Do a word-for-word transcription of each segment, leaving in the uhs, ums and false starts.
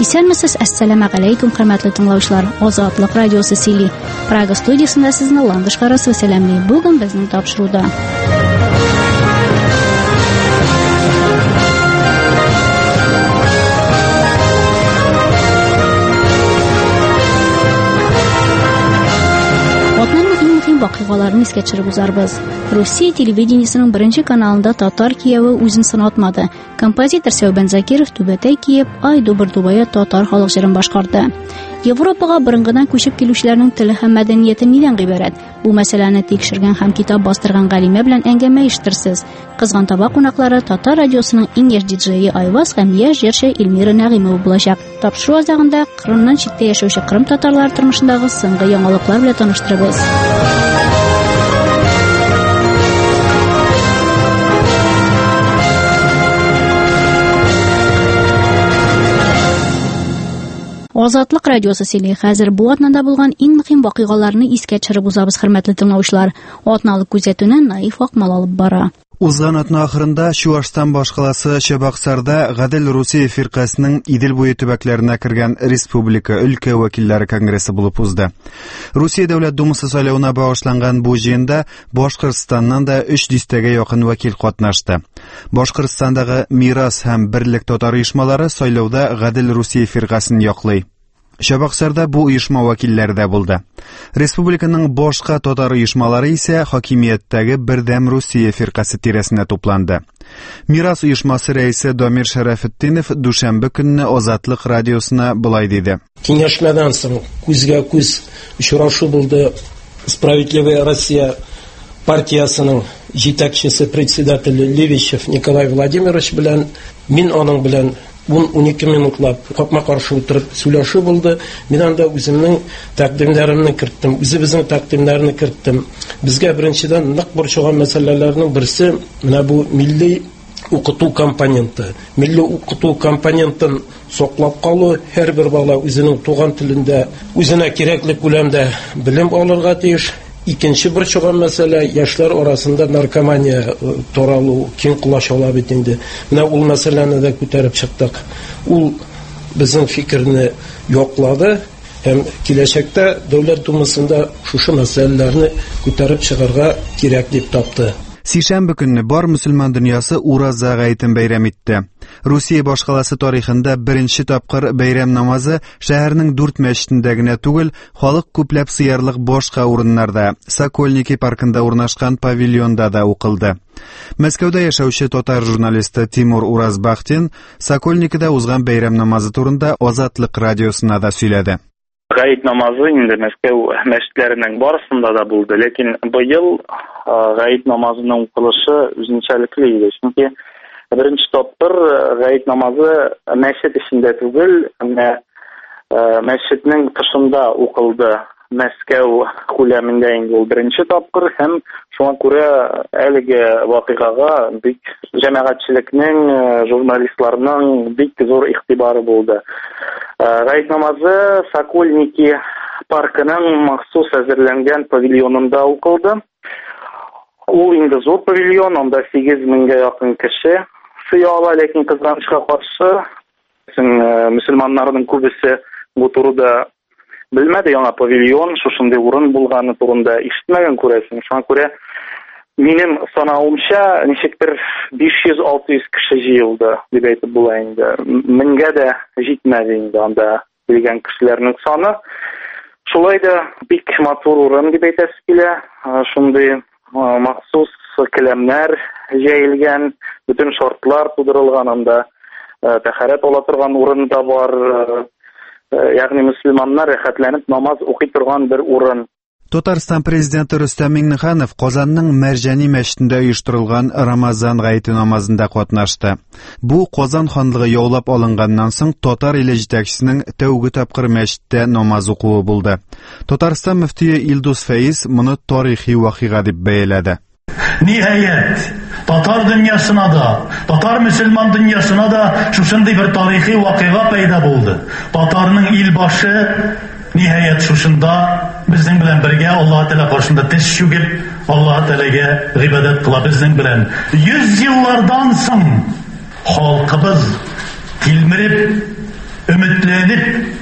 Исәнмесез, әссәламу алейкум, хөрмәтле тыңлаучылар. Азатлык радиосы сөйли. Прага студиясында сезне Ландыш Карасова сәламлый. Бүген безнең тапшыруда. Вакыйгаларны искә төшереп узарбыз. Россия телевидениесенең беренче каналында татар кияве үзен сынатмады. Композитор Сәүбән Закиров түбәтәй киеп, ай дубыр-дубая татар халык җырын башкарды. Европага борынгыдан күчеп килүчеләрнең теле һәм мәдәнияте нидән гыйбарәт? Бу мәсьәләне тикшергән һәм китап бастырган галимә белән әңгәмә оештырсыз. Кызган таба кунаклары Татар радиосының иң яшь диджее Айваз һәм яшь җырчы Эльмира Нәгыймова булачак. Тапшыру азагында Кырымнан читтә яшәүче кырым татарлары тормышындагы соңгы яңалыклар белән таныштырабыз. Азатлык радиосы сөйли. Хәзер бу атнада булган иң мөһим вакыйгаларны искә төшереп узабыз, хөрмәтле тыңлаучылар. Атналык күзәтүне Наиф Акмал алып бара. Узган атна ахырында Чувашстан башкаласы Чабаксарда Гадел Русия фиркасының Идел буе төбәкләренә кергән республика өлкә вәкилләре конгрессы булып узды. Русия дәүләт думасы сайлауына багышланган бу җыенда Башкортстаннан да өч дистәгә якын вәкил катнашты. Башкортстандагы Мирас һәм Берлек татар оешмалары сайлауда Гадел Русия фиркасын яклый. Чабаксарда бу оешма вәкилләре дә булды. Республиканың башка татар оешмалары исә хакимияттәге Бердәм Русия фиркасы тирәсенә тупланды. Мирас оешмасы рәисе Дамир Шәрәфетдинов дүшәмбе көнне Азатлык радиосына булай диде. Киңәшмәдән соң күзгә күз очрашу булды. Справедливая Россия партиясының җитәкчесе председателе Левищев Николай Владимирович белән мин аның белән он ике минутлап капма-каршы утырып сөйләшү булды. Мин анда үземнең тәкъдимнәремне керттем, үзебезнең тәкъдимнәрне керттем. Безгә беренчедән нык борчыган мәсьәләләрнең берсе менә бу милли укыту компоненты. Милли укыту компонентын саклап калу, һәрбер бала үзенең туган телендә үзенә кирәкле күләмдә белем алырга тиеш. Икенче бер чыган мәсьәлә яшьләр арасында наркомания таралу киң кулаш ала бит инде. Менә ул мәсьәләне дә күтәреп чыктык. Ул безнең фикерне яклады һәм киләчәктә дәүләт думасында шушы мәсьәләләрне күтәреп чыгарга кирәк дип тапты. Сишәмбе көнне бар мөселман дөньясы Ураза гаетен бәйрәм итте. Русия башкаласы тарихында беренче тапкыр бәйрәм намазы шәһәрнең дүрт мәчетендә генә түгел, халык күпләп сыярлык башка урыннарда, Сокольники паркында урнашкан павильонда да укылды. Мәскәүдә яшәүче татар журналисты Тимур Уразбахтин Сокольникида узган бәйрәм намазы турында Азатлык радиосына да сөйләде. Гаит намазы инде Мәскәү мәчетләренең барысында да булды, ләкин быел гаит намазының укылышы үзенчәлекле иде. Чөнки беренче тапкыр гаит намазы мәчет эчендә түгел, мәчетнең тышында укылды. Мәскәү күләмендә инде ул беренче тапкыр һәм шуңа күрә әлеге вакыйгага бик җәмәгатьчелекнең, журналистларның бик зур игътибары булды. Гаит намазы Сокольники паркының махсус әзерләнгән павильонында укылды. Ул инде зур павильон, анда сигез меңгә якын кеше сыя ала, ләкин кызганычка каршы мөселманнарның күбесе бу турыда белмәде. Яңа павильон, шушындый урын булганы турында ишетмәгән күрәсең. Шуңа күрә минем санавымча ничектер биш йөз - алты йөз кеше җыелды дип әйтеп була инде. Меңгә дә җитмәде инде анда килгән кешеләрнең саны. Шулай да бик матур урын дип әйтәсе килә. Шундый махсус келәмнәр җәелгән, бүтән шартлар тудырылган, анда тәһарәт ала торган урын да бар. Ягъни мөселманнар рәхәтләнеп намаз укый торган бер урын. Татарстан президенты Рөстәм Миңнеханов Казанның Мәрҗани мәчетендә оештырылган Рамазан гаете намазында катнашты. Бу Казан ханлыгы яулап алынганнан соң татар иле җитәкчесенең тәүге тапкыр мәчеттә намаз укуы булды. Татарстан мөфтие Илдус Фәиз моны тарихи вакыйга дип бәяләде. Ниһаять, татар дөньясына да, татар мөселман дөньясына да шушындый бер тарихи вакыйга пайда булды. Татарның ил башы ниһаять шушында безнең белән бергә Аллаһ Тәгалә каршында теш чүгеп, Аллаһ Тәгаләгә гыйбадәт ибадәт кыла. Безнең белән йөз еллардан соң халкыбыз тилмереп, тилмереп, тилмереп, тилмереп, тилмереп, тилмереп, тилмереп, тилмереп, тилмереп, тилмереп, тилмереп, тилмереп, тилмереп, тилмереп, Ümitlenip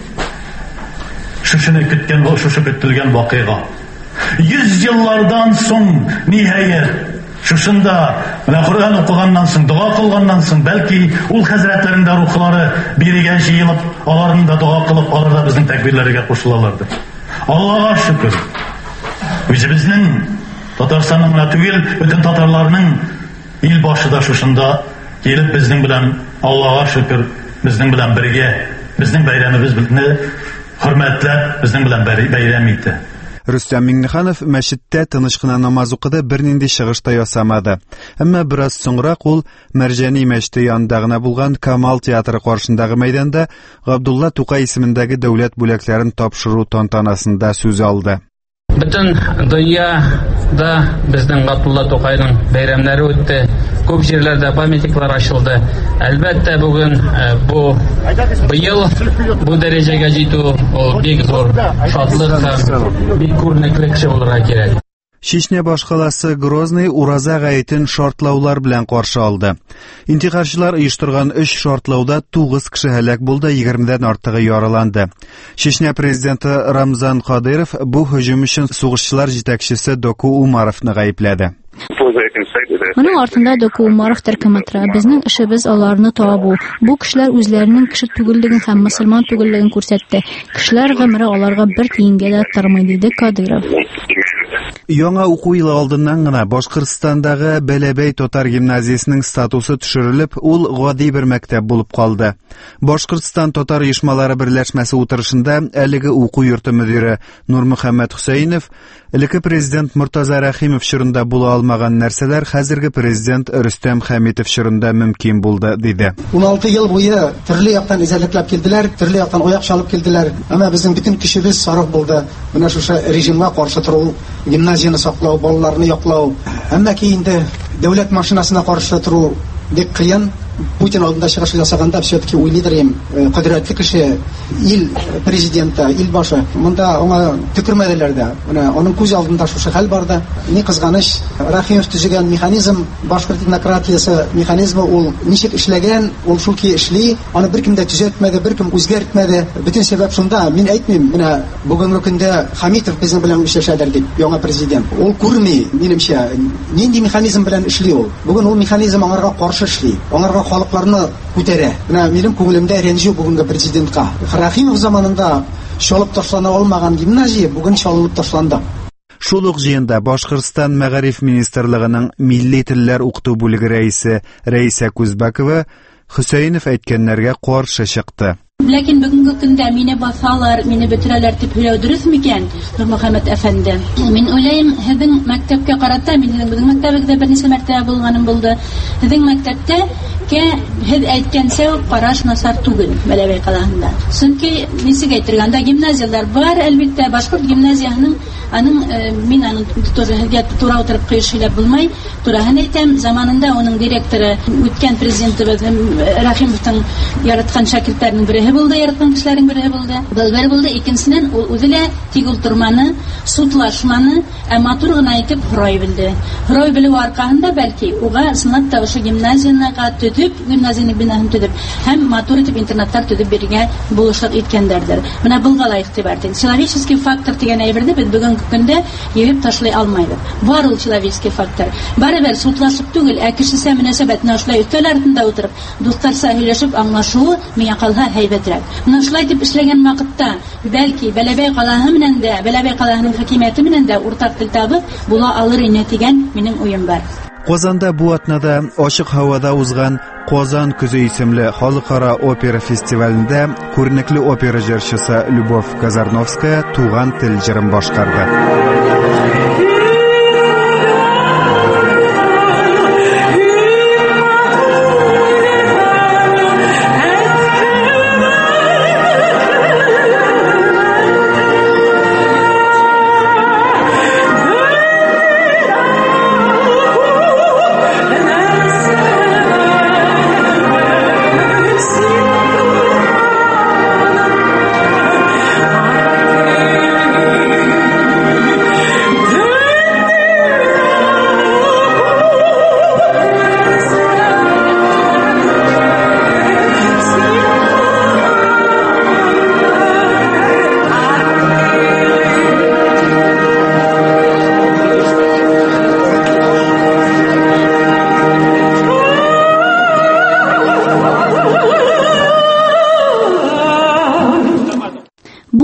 şuşunu kütken, şuşu kütülgen vakıga. Yüz yıllardan son nihayet şuşunda Kur'an okugandan soң, dua kılgandan soң, belki ул хәзрәтләрендә рухлары бирегә җыелып, аларны да дуа кылып, алар да безнең тәкбирләргә кушылалардыр. Аллаһка шөкер. Үзебезнең Татарстанның гына түгел, бөтен татарларның ил башыда шушында килеп безнең белән Аллаһка шөкер, безнең белән бергә, безнең бәйрәмебез безне хөрмәтләп, безнең белән бәйрәм итте. Рөстәм Миңнеханов мәчеттә тыныч кына намаз укыды, бернинди чыгыш та ясамады. Әмма бераз соңрак ул Мәрҗани мәчете янында гына булган Камал театры каршындагы мәйданда Габдулла Тукай исемендәге дәүләт бүләкләрен тапшыру тантанасында сүз алды. Bütün dünyada bizden Abdullah Tokay'ın bayramları öttü. Көп жерлерде памятниклар açıldı. Әлбәттә bugün bu bu yıl bu dereceye җитү ул бик зур шатлык һәм бик күренекле кеше булырга кирәк. Чечня башкаласы Грозный ураза гаетен шартлаулар белән каршы алды. Интихарчылар оештырган өч шартлауда тугыз кеше һәлак булды, егермедән артыгы яраланды. Чечня президенты Рамзан Кадыров бу һөҗүм өчен сугышчылар җитәкчесе Доку Умаровны гаепләде. Моның артында Доку Умаров төркеме тора. Безнең эшебез аларны табу. Бу кешеләр үзләренең кеше түгеллеген һәм мөселман түгеллеген күрсәтте. Кешеләр гомере аларга бер тиенгә дә тормый, диде Кадыров. Яңа уку елы алдыннан гына Башкортстандагы Бәләбәй татар гимназиясенең статусы төшерелеп, ул гади бер мәктәп булып калды. Башкортстан татар оешмалары берләшмәсе утырышында әлеге уку йорты мөдире Нурмөхәммәд Хөсәйнов, элекке президент Муртаза Рәхимов чорында була алмаган нәрсәләр хәзерге президент Рөстәм Хәмитов чорында мөмкин булды, диде. ун алты ел буе төрле яктан изәлекләп килделәр, төрле яктан аяк чалып килделәр. Әмма безнең бөтен көчебез сарыф булды. Менә шушы режимга каршы тору, гимназияны саклау, балаларны яклау. Әмма ки инде дәүләт машинасына каршы тору бик кыен. Путин алдында чыгыш ясаганда все-таки уйлыйдырым, кыдрәтле кеше, ил президенты, ил башы. Монда аңа төкермәделәр дә. Менә аның күз алдында шушы хәл бар да. Ни кызганыч, Рәхимов төзегән механизм, башкорт демократиясе механизмы ул ничек эшләгән, ул шулки эшли, аны беркем дә төзәтмәде, беркем үзгәртмәде. Бөтен сәбәп шунда. Мин әйтмим, менә бүгенге көндә Хамитов безнең белән эшләшәдер дип, яңа президент. Ул күрми, минемчә, нинди механизм белән эшли ул. Бүген ул механизм аңарга каршы эшли. Аңарга халыкларны күтәрә. Менә минем күңелемдә рәнҗү бүгенге президентка. Рәхимов заманында шалып ташлана алмаган гимназия бүген шалып ташланды. Шул ук җыенда Башкортстан Мәгариф министрлыгының милли телләр укыту бүлеге рәисе Рәисә Күзбәкова Хөсәйнов әйткәннәргә каршы чыкты. Ләкин бүгенге көндә мине басалар, мине бетерәләр дип һөйләү дөрес микән, Нурмөхәммәд әфәнде? Мин уйлыйм, һезнең мәктәпкә карата, минем безнең мәктәбегездә берничә мәртәбә булганым булды. Һезнең мәктәптә ке һез әйткәнчә караш насар түгел, Бәләбәй калаһында. Чөнки нисек әйтергәндә гимназиялар бар, әлбәттә башкорт гимназиясының аның мин аның тоже һәгә тура утырып кыйшылап булмай, тураһын әйтәм, заманында аның директоры, үткән президентыбыз Рәхимовның яраткан шәкертләрнең бере булды, яраткан кешеләрнең бере булды. Бер булды, икенчесеннән ул үзе дә тик утырманы, судлашманы, ә матур гына итеп һорай белде. Һорай белү аркасында бәлки уга сынат тавышы гимназиянага төзеп, гимназияны бинасын төзеп, һәм матур итеп интернаттар төзеп бирергә булышлык иткәндәрдер. Менә булга лаек дип әйтәм. Человеческий фактор дигән әйберне без бүгенге көндә йөреп ташлый алмыйбыз. Бар ул человеческий фактор. Барыбер судлашып түгел, ә кешесә мөнәсәбәтне ашлай өстәл артында утырып, дусларса һөйләшеп аңлашуы миңа калса һәйбәтрәк. Менә шулай дип эшләгән вакытта, бәлки Бәләбәй калаһы менән дә, Бәләбәй калаһының хакимияте менән дә уртак тел табып була алыр ине дигән минем уем бар. Казанда бу атнада ачык һавада узган Казан көзе исемле халыкара опера фестивалендә күренекле опера җырчысы Любовь Казарновская туган тел җырын башкарды.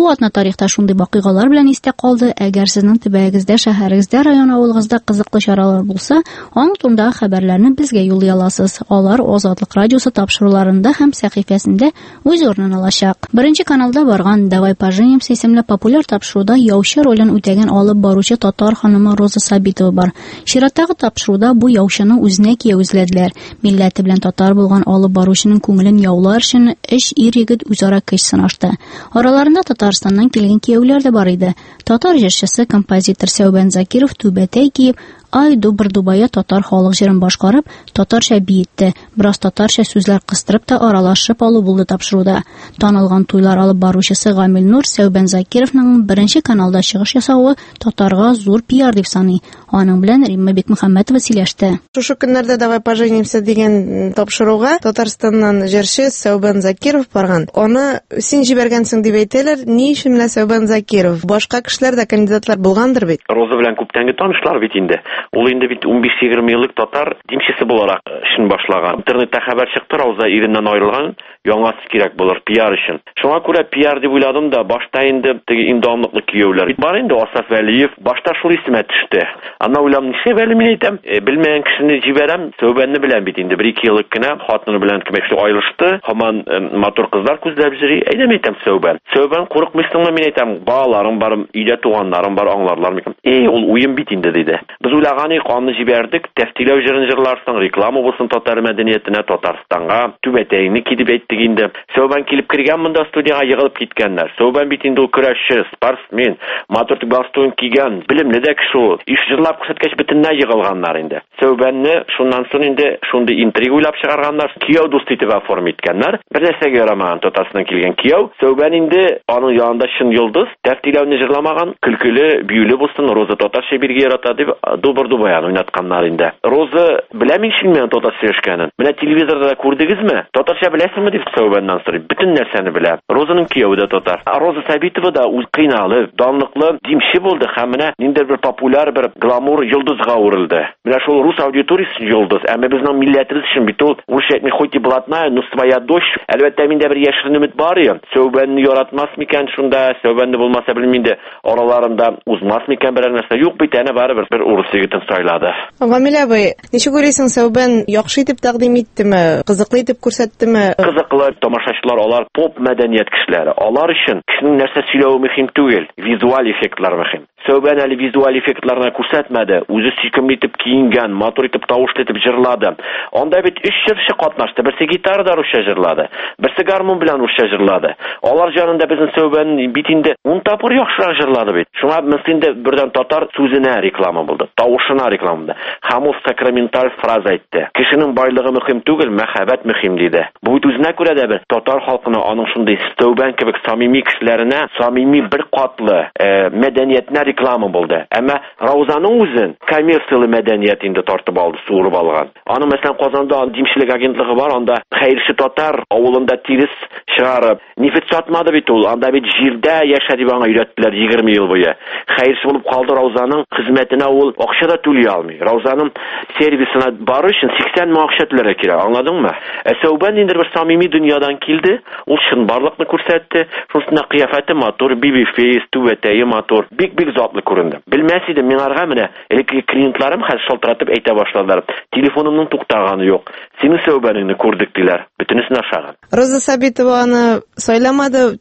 атна тарихта шундый вакыйгалар белән истә калды. Әгәр сезнең төбәгегездә, шәһәрегездә, район авылыгызда кызыклы чаралар булса, аның турындагы хәбәрләрне безгә юллый аласыз. Алар Азатлык радиосы тапшыруларында һәм сәхифәсендә үз урынын алачак. Беренче каналда барган «Давай поженимся» исемле популяр тапшыруда яучы ролен үтәгән алып баручы татар ханымы Роза Сабитова бар. Чираттагы тапшыруда бу яучыны үзенә кияү эзләделәр. Милләте белән татар булган алып баручының күңелен яулар өчен эш ир-егет үзара көч сынашты. Араларында Татарстаннан килгән кияүләр дә бар иде. Татар җырчысы, композитор Сәүбән Закиров түбәтәй киеп, ай дубыр дубая татар халык җырын башкарып, татарча биетте. Бераз татарча сүзләр кыстырып та аралашып алу булды тапшыруда. Танылган туйлар алып баручысы Гамил Нур Сәүбән Закировның беренче каналда чыгыш ясавы татарга зур пиар дип саный. Аның белән Римма Бекмөхәммәтова сөйләште. Шушы көннәрдә «Давай поженимся» дигән тапшыруга Татарстаннан җырчы Сәүбән Закиров барган. Аны син җибәргәнсең дип әйтәләр. Ни өчен менә Сәүбән Закиров? Башка кешеләр дә кандидатлар булгандыр бит. Роза белән күптәнге танышлар бит инде. Ул инде бит унбиш-егерме еллык татар димчесе буларак эшен башлаган. Интернетта хәбәр чыкты, Роза иреннән аерылган, яңасы кирәк булыр пиар өчен. Шуңа күрә пиар дип уйладым да, башта инде теге индамлыклы кияүләр бар инде, Асаф Вәлиев, башта шул исемә төште. Ана уйлам, нишләп әле мин әйтәм, e, белмәгән кешене җибәрәм, Сәүбәнне белән бит инде бер-ике еллык кына хатыны белән кемәчле аерылышты, һаман e, матур кызлар күзләп йөри. Әйдәм әйтәм Сәүбән. Сәүбән курыкмыйсыңмы, мин әйтәм, балаларым бар, өйдә туганнарым бар, аңларлар микән? Эй, ул уен бит инде диде. Без уйлаган идек, аны җибәрдек, тәфтиләү җырын җырларсың, реклама булсын татар мәдәниятенә, Татарстанга, түбәтәйне кидеп әйттек инде. Сәүбән килеп кергән монда студияга йыгылып киткәннәр. Сәүбән бит инде ул көрәшче, спортсмен, матур галстук кигән, билемле дә кеше ул. Иш җырлап күрсәткәч бөтенләй йыгылганнар инде. Сәүбәнне шуннан соң инде шундый интрига уйлап чыгарганнар, кияү дусты итеп оформ иткәннәр. Бер нәрсәгә ярамаган Татарстаннан килгән кияү. Сәүбән инде аның янында чын йолдыз, тәфтиләүне җырламаган, көлкеле, биюле булсын, Роза татарча биргә ярата дип дубыр-дубаян уйнатканнар инде. Роза беләм мин шулмен татарча сөйләшкәнен. Менә телевизорда күрдегезме? Татарча беләсезме дип Сәүбәннән сорый. Бөтен нәрсәне белә. Розаның кияүе дә татар. Роза Сабитова да үз кыйналып, данлыклы димче булды һәм менә ниндидер бер популяр, бер гламур йолдызга урылды. Менә шул рус аудиториясе йолдыз. Әмма безнең милләтебез өчен бит ул урысча әйтми хоть и блатная, но своя дочь. Әлбәттә миндә бер яшерен өмет бар иде. Сәүбәнне яратмас микән шунда? Сәүбәнне булмаса белмим инде. Араларында узмас микән берәр нәрсә? Юк бит, әнә барыбер бер урыс егетен сайлады. Гамил абый, ничек күрәсең, Сәүбән яхшы итеп тәкъдим иттеме? Кызыклы итеп күрсәттеме? Кызыклы, тамашачылар алар поп мәдәният кешеләре. Алар өчен кешенең нәрсә сөйләве мөһим түгел, визуаль эффектлар мөһим. Сәүбән әле визуаль эффектларны күрсәтмәде. Үзе сөйкемле итеп киенгән, матур итеп тавышлы итеп җырлады. Анда бит өч җырчы катнашты. Берсе гитарада русча җырлады, берсе гармун белән русча җырлады. Алар җанында безнең Сәүбән бит инде ун тапкыр яхшырак җырлады бит. Шуңа мөслимдә бердән татар сүзенә реклама булды, тавышына реклама булды. Һәм ул сакраменталь фраза әйтте. Кешенең байлыгы мөһим түгел, мәхәббәт мөһим диде. Бу бит үзенә күрә дә бер татар халкына аның шундый Сәүбән кебек самими кешеләренә самими бер катлы э, мәдәниятне реклама булды. Әмма Раузаның үзен коммерциялы мәдәният инде тартып алды, суырып алган. Аның мәсәлән Казанда димчелек агентлыгы бар, анда хәерче татар авылында тирис чыгарып, нефт сатмады бит ул. Анда бит җирдә яшә дип аңа өйрәттеләр егерме ел буе. Хәерче булып калды, Раузаның хезмәтенә ул акча да түли алмый. Раузаның сервисына бару өчен сиксән мең акча түләргә кирәк, аңладыңмы? Ә Сәүбән инде бер самими дөньядан килде, ул чынбарлыкны күрсәтте. Шунысына кыяфәте матур, биби фейс, түбәтәе матур, бик-бик затлы күренде. Белмәс идем, миңарга менә элекке клиентларым хәзер шалтыратып әйтә башладылар. Телефонымның туктаганы юк. Синең Сәүбәнеңне күрдек диләр. Бөтенесен ашаган. Роза Сабитова аны сайламады,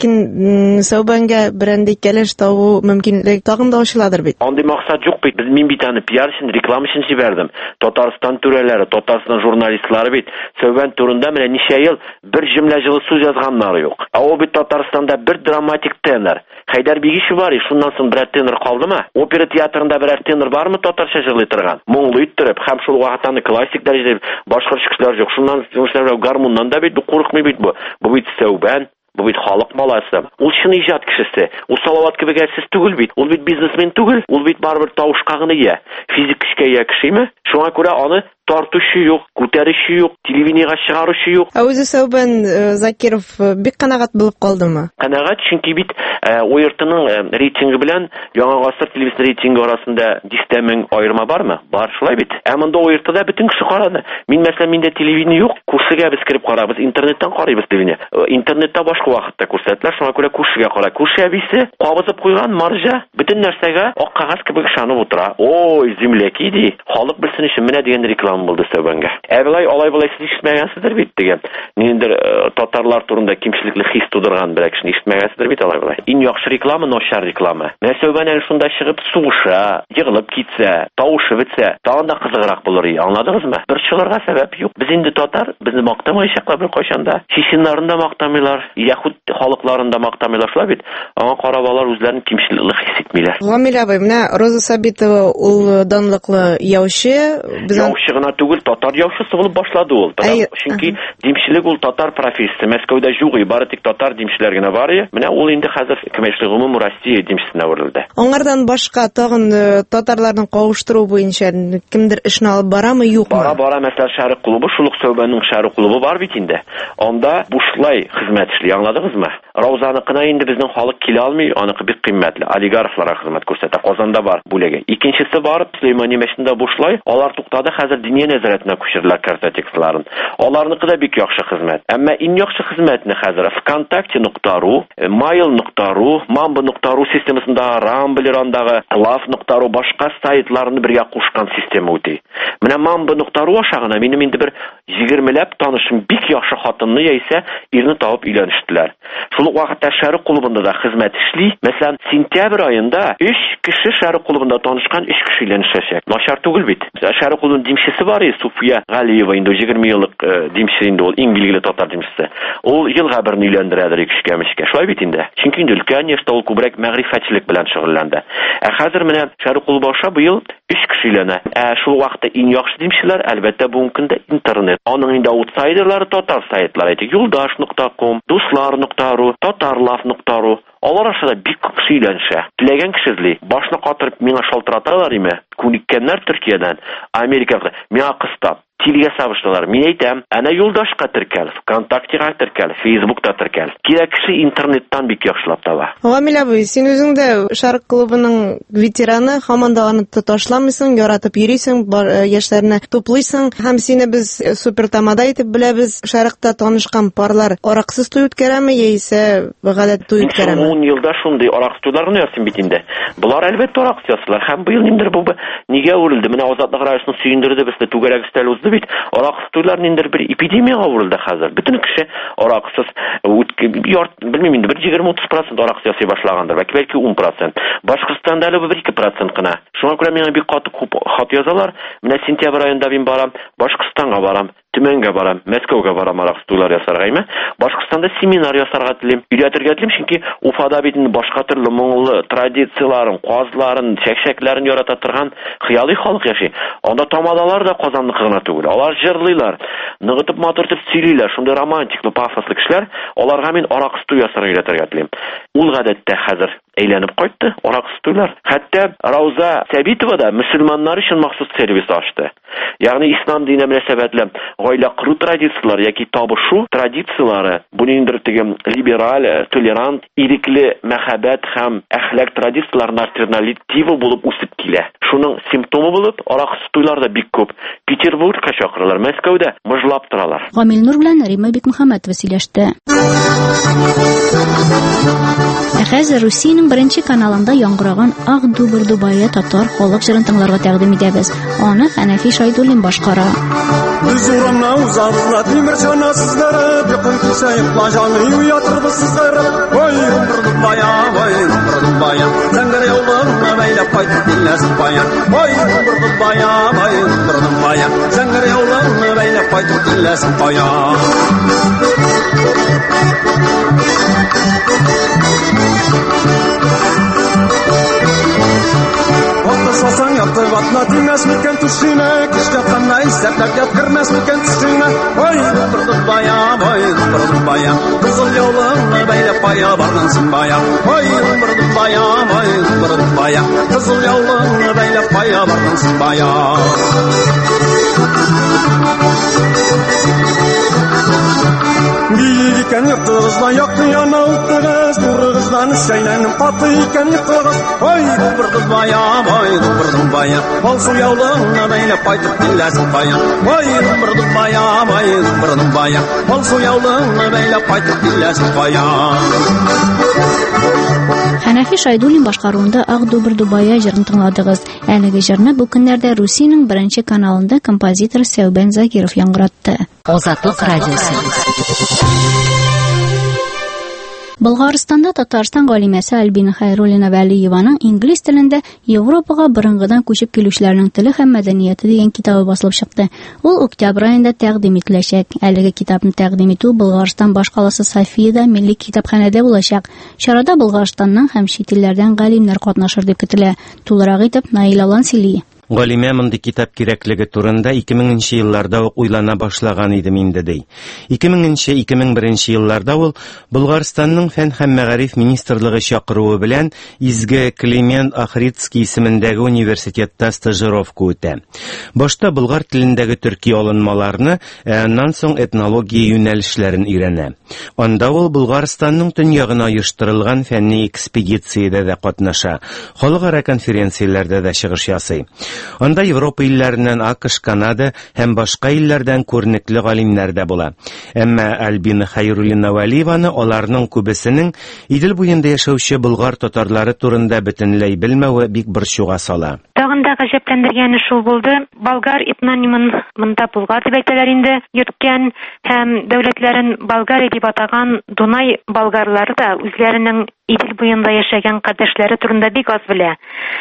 ләкин Сәүбәнгә бренди кәлеш табу мөмкинлек тагын да ачыладыр бит. Андый максат юк бит. Мин бит аны пиар өчен, реклама өчен җибәрдем. Татарстан түрәләре, Татарстан журналистлары бит Сәүбән турында менә ничә ел бер җөмлә җылы сүз язганнары юк. Ә ул бит Татарстанда бер драматик тенор. Хәйдәр Бигишев бар, шуннан соң бер тенор калдымы? Опера театрында бер тенор бармы татарча җырлый торган? Моңлы иттереп, һәм шул вакытта классик дәрәҗәдә башкаручы кешеләр юк. Шуннан соң гармуннан да бит бу курыкмый бит бу. Бу бит Сәүбән. Бу бит халык баласы. Ул чын иҗат кешесе. Ул Салават кебек әрсез түгел бит. Ул бит бизнесмен түгел. Ул бит барыбер тавышка гына ия. Физик көчкә ия кешеме? Шуңа күрә аны тартучы юк, күтәрүче юк, телевидениегә чыгаручы юк. Ә үзе Сәүбән Закиров бик канагат булып калдымы? Канагат, чөнки бит ОРТның рейтингы белән Яңа гасыр телевизор рейтингы арасында дистә мең аерма бармы? Бар, шулай бит. Ә монда ОРТда бөтен кеше карады. Мин мәсәлән, миндә телевидение юк, күршегә без кирип карабыз, интернеттан карыйбыз телевидение. Интернетта башка вакытта күрсәтләр, шуңа күрә күршегә кара. Күрше әбисе кабызып куйган марҗа бөтен нәрсәгә ак кагаз кебек ышанып утыра. Ой, земляки ди. Халык белсен өчен менә дигән реклама булды Сәүбәнгә. Ә болай алай болай сез ишетмәгәнсездер бит дигән. Ниндер татарлар турында кимчелекле хис тудырган бер кешене ишетмәгәнсездер бит алай болай. Иң яхшы реклама начар реклама. Менә Сәүбән әле шунда чыгып сугыша, егылып китсә, тавышы бетсә, тагын да кызыграк булыр. Аңладыгызмы? Борчылырга сәбәп юк. Без инде татар, безне мактамаячаклар бер кайчанда. Чеченнарында мактамыйлар, яһуд халыкларында мактамыйлар шулай бит. Аңа карап алар үзләрен кимчелекле хис итмиләр. Гамил абый, менә Роза Сабитова ул данлыклы яучы, яучы гына түгел, татар яучысы булып башлады ул. Чөнки димчелек ул татар профессиясе. Мәскәүдә юк, бары тик татар димчеләр генә бар иде. Менә ул инде хәзер кемешле гомум Россия димчесенә үрелде. Аңардан башка тагын татарларның кавыштыру буенча кемдер эшне алып барамы, юкмы? Бара, бара, мәсәлән, Шәрык клубы, шулык Сәүбәннең Шәрык клубы бар бит инде. Анда бушлай хезмәт эшли, аңладыгызмы? Раузаныкына инде безнең халык килә алмый, аныкы бик кыйммәтле. Олигархларга хезмәт күрсәтә. Казанда бар бүлеге. Икенчесе барып Сөләймани мәчетендә бушлай, алар туктады, хәзер диния нәзарәтенә күчерделәр картотексларын. Аларныкы да бик яхшы хезмәт. Әмма иң яхшы хезмәтне хәзер вконтакте нокта ру, mail нокта ру, mamba нокта ру системасында, Рамблерандагы laf нокта ру башка сайтларны бергә кушкан система үти. Менә mamba нокта ру ашагына минем инде бер егермеләп танышым бик яхшы хатынны яисә ирне табып өйләнештеләр. Шул ук вакытта Шәрык клубында да хезмәт эшли. Мәсәлән, сентябрь аенда өч кеше Шәрык клубында танышкан, өч кеше өйләнешәчәк. Начар түгел бит. Шәрык клубының димчесе бар иде, Суфия Галиева, инде егерме еллык димче инде ул, иң билгеле татар димчесе. Ул елга берне өйләндерәдер икешкә мешкә. Шулай бит инде. Чөнки инде өлкән яшьтә ул күбрәк мәгърифәтчелек белән шөгыльләнде. Ә хәзер менә Шәрык клубы аша быел өч кеше өйләнә. Ә шул вакытта иң яхшы димчеләр әлбәттә бүгенге көндә интернет. Аның инде аутсайдерлары татар сайтлары, юлдаш нокта ком, дуслар нокта ру, татарлав нокта ру. Алар ашада бик күп кеше өйләнешә. Теләгән кеше эзли. Башны катырып миңа шалтыраталар име? Күниккәннәр Төркиядән, Америкага, миңа кыстап, тилгә сабыштылар. Мин әйтәм, әнә юлдашка теркәл, ВКонтактега теркәл, Фейсбукта теркәл. Кирәк кеше интернеттан бик яхшылап таба. Гамил абый, син үзең дә Шәрык клубының ветераны, һаман да аны ташламыйсың, яратып йөрисең, яшьләрне туплыйсың, һәм сине без супер тамада итеп беләбез. Шәрыкта танышкан парлар араксыз туй үткәрәме яисә гадәт туй үткәрәме? ун елда шундый араксыз туйларны ярсың бит инде. Булар әлбәттә араксыз ясыйлар. Һәм быел ниндер бу нигә үрелде? Менә Азатлык радиосын сөендерде, безне түгәрәк өстәл узды бит. Араксыз туйлар ниндер бер эпидемияга үрелде хәзер. Бөтен кеше араксыз ярт, белмим инде, бер егерме-утыз процент араксыз ясый башлагандыр. Бәлки ун процент. Башкортстанда әле бер ике процент кына. Шуңа күрә миңа бик каты күп хат язалар. Менә сентябрь аенда мин барам, Башкортстанга барам, Төмәнгә барам, Мәскәүгә барам араксыз туйлар ясарга име. Башкортстанда семинар ясарга телим, өйрәтергә телим, чөнки Уфада бит башка төрле моңлы традицияларын, казларын, чәкчәкләрен ярата торган хыялый халык яши. Анда тамадалар да Казанныкы гына түгел. Алар җырлыйлар, ныгытып матур итеп сөйлиләр. Шундый романтиклы, пафослы кешеләр. Аларга мин араксыз туй ясарга өйрәтергә телим. Ул гадәттә хәзер әйләнеп кайтты, араксыз туйлар. Хәтта Рауза Сабитова да мөселманнар өчен махсус сервис ачты. Ягъни ислам дине мөнәсәбәтле гаилә кору традицияләре яки табышу традицияләре, бу ниндер тигән либераль, толерант, ирекле мәхәббәт һәм әхлак традицияләренә альтернатива булып үсеп килә. Шуның симптомы булып араксыз туйлар да бик күп. Петербургка чакыралар, Мәскәүдә мыжлап торалар. Гамил Нур белән Рима Бикмөхәммәтова сөйләште. Хәзер Русиянең беренче каналында яңгыраган Ак Дубыр Дубая татар халык җырын тыңларга тәкъдим итәбез. Аны Хәнәфи Шайдуллин башкара. Үзурымна узарсына тимер җанасызлары, якын килсә плажаны уятырбыз сызгыры. Ой, Дубыр Дубая, ой, Дубыр Дубая, зәңгәр яулыгына бәйләп кайтып киләсең баян. Ой, Дубыр Дубая, ой, Дубыр Дубая, зәңгәр яулыгына бәйләп кайтып киләсең баян. Сасаң якты ватна тимәс микән түшенә, кишкә канна исәпләп яткырмас микән түшенә. Ой, Дубыр Дубая, ой, Дубыр умырдым бая, кызыл яулыгыңны бәйләп кая баргансың бая, ой умырдым бая, ой умырдым бая, кызыл яулыгыңны бәйләп кая баргансың бая. Бийик икән кызлар якты яна утыгыз, турыгыздан шәйләнеп каты икән кызгыз, ой умырдым бая, ой умырдым бая, алсу яулыгыңны бәйләп кайтып киләсең бая, ой умырдым бая, ой умырдым бая, алсу яулыгыңны бәйләп кайтып киләсең бая. Хәнәфи Шайдуллин башкаруында Ак Дубыр Дубая җырын тыңладыгыз. Әлеге җырны бу көннәрдә Русиянең беренче каналында композитор Сәүбән Закиров яңгыратты. Азатлык радиосы. Болгарстанда Татарстан галимәсе Альбина Хайруллина Вәлиеваның инглиз телендә Европага борынгыдан күчеп килүчеләрнең теле һәм мәдәнияте дигән китабы басылып чыкты. Ул октябрь аенда тәкъдим ителәчәк. Әлеге китапны тәкъдим итү Болгарстан башкаласы Софиядә милли китапханәдә булачак. Чарада Болгарстанның һәм чит илләрдән галимнәр катнашыр дип көтелә. Тулырак итеп Наил Алан сөйли. Галимә мондый китап кирәклеге турында ике меңенче елларда ук уйлана башлаган идем инде ди. ике меңенче - ике мең беренче елларда ул Болгарстанның фән һәм мәгариф министрлыгы чакыруы белән Изге Климент Ахридский исемендәге университетта стажировка үтә. Башта болгар телендәге төрки алынмаларны, аннан соң этнология юнәлешләрен өйрәнә. Анда ул Болгарстанның төньягына оештырылган фәнни экспедициядә дә катнаша, халыкара конференцияләрдә дә чыгыш ясый. Анда Европа илләреннән АКШ, Канада һәм башка илләрдән күренекле галимнәр дә була. Әмма Альбина Хайруллина Вәлиеваны аларның күбесенең Идел буенда яшәүче болгар татарлары турында бөтенләй белмәве бик борчуга сала. Тагын да гаҗәпләндергәне шул булды. Болгар этнонимын монда болгар дип әйтәләр инде, йөрткән һәм дәүләтләрен болгар дип атаган Дунай болгарлары да үзләренең Идел буенда яшәгән кардәшләре турында бик аз белә.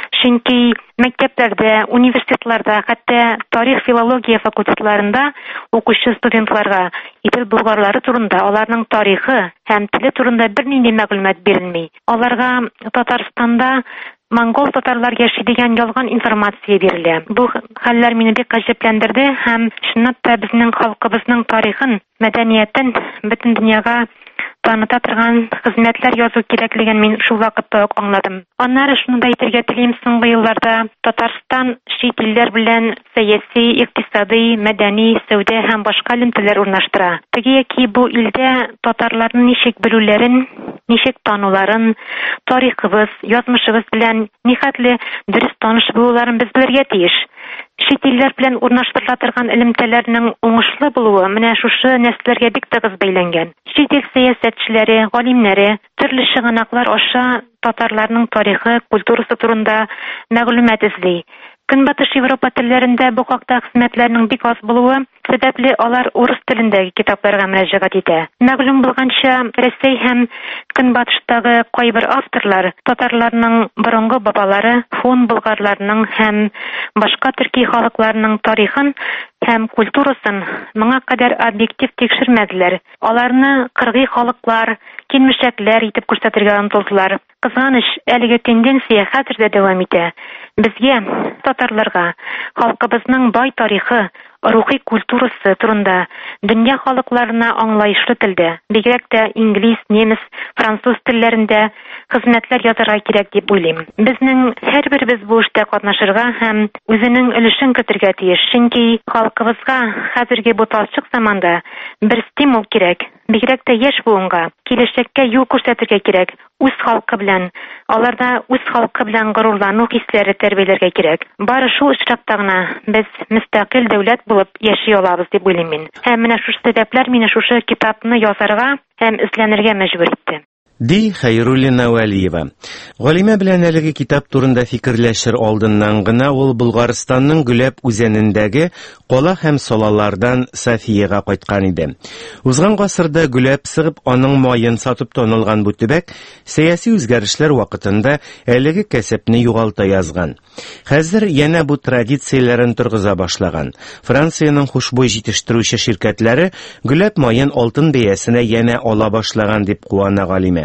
Чөнки мәктәпләрдә, университетларда, хәтта тарих, филология факультетларында укучы студентларга Идел болгарлары турында, аларның тарихы һәм теле турында бернинди мәгълүмат бирелми. Аларга Татарстанда Монгол татарлар яши дигән ялган информация бирелә. Бу хәлләр мине бик гаҗәпләндерде һәм чынлап та безнең халкыбызның тарихын, мәдәниятен бөтен дөньяга таныта торган хезмәтләр язу кирәклеген мин шул вакытта ук аңладым. Аннары шуны да әйтергә телим, соңгы елларда Татарстан чит илләр белән сәяси, икътисади, мәдәни, сәүдә һәм башка элемтәләр урнаштыра. Теге яки бу илдә татарларның ничек белүләрен, ничек тануларын, тарихыбыз, язмышыбыз белән нихәтле дөрес таныш булуларын без белергә тиеш. Чит илләр белән урнаштырыла торган элемтәләрнең уңышлы булуы менә шушы нәселләргә бик тыгыз бәйләнгән. Чит ил сәясәтчеләре, галимнәре төрле чыганаклар аша татарларның тарихы, культурасы турында мәгълүмат эзли. Көнбатыш Европа телләрендә бу хакта хезмәтләрнең бик аз булуы сәбәпле алар урыс телендәге китапларга мөрәҗәгать итә. Мәгълүм булганча, Рәсәй һәм Көнбатыштагы кайбер авторлар татарларның борынгы бабалары, фон болгарларның һәм башка төрки халыкларының тарихын һәм культурасын моңа кадәр объектив тикшермәделәр. Аларны кыргый халыклар, килмешәкләр итеп күрсәтергә омтылдылар. Кызганыч, әлеге тенденция хәзер дә дәвам итә. Безгә, татарларга, халкыбызның бай тарихы, рухи культурасы турында дөнья халыкларына аңлаешлы телдә, бигрәк тә инглиз, немец, француз телләрендә хезмәтләр язарга кирәк дип уйлыйм. Безнең һәрберебез бу эштә катнашырга һәм үзенең өлешен кертергә тиеш. Чөнки халкыбызга хәзерге бу талчык заманда бер стимул кирәк. Бигрәк тә яшь буынга киләчәккә юл күрсәтергә кирәк. Үз халкы белән, аларда үз халкы белән горурлану хисләре тәрбияләргә кирәк. Бары шул очракта гына без мөстәкыйль дәүләт булып яши алабыз дип уйлыйм мин. Һәм менә шушы сәбәпләр мине шушы китапны язарга һәм эзләнергә мәҗбүр итте. Ди Хайруллина Вәлиева. Галимә белән әлеге китап турында фикерләшер алдыннан гына ул Болгарстанның Гөләп үзәнендәге кала һәм салалардан Софияга кайткан иде. Узган гасырда Гөләп сыгып аның майын сатып танылган бу төбәк сәяси үзгәрешләр вакытында әлеге кәсепне югалта язган. Хәзер янә бу традицияләрен торгыза башлаган. Франциянең хушбуй җитештерүче ширкәтләре Гөләп майын алтын бәясенә янә ала башлаган дип куана Галимә.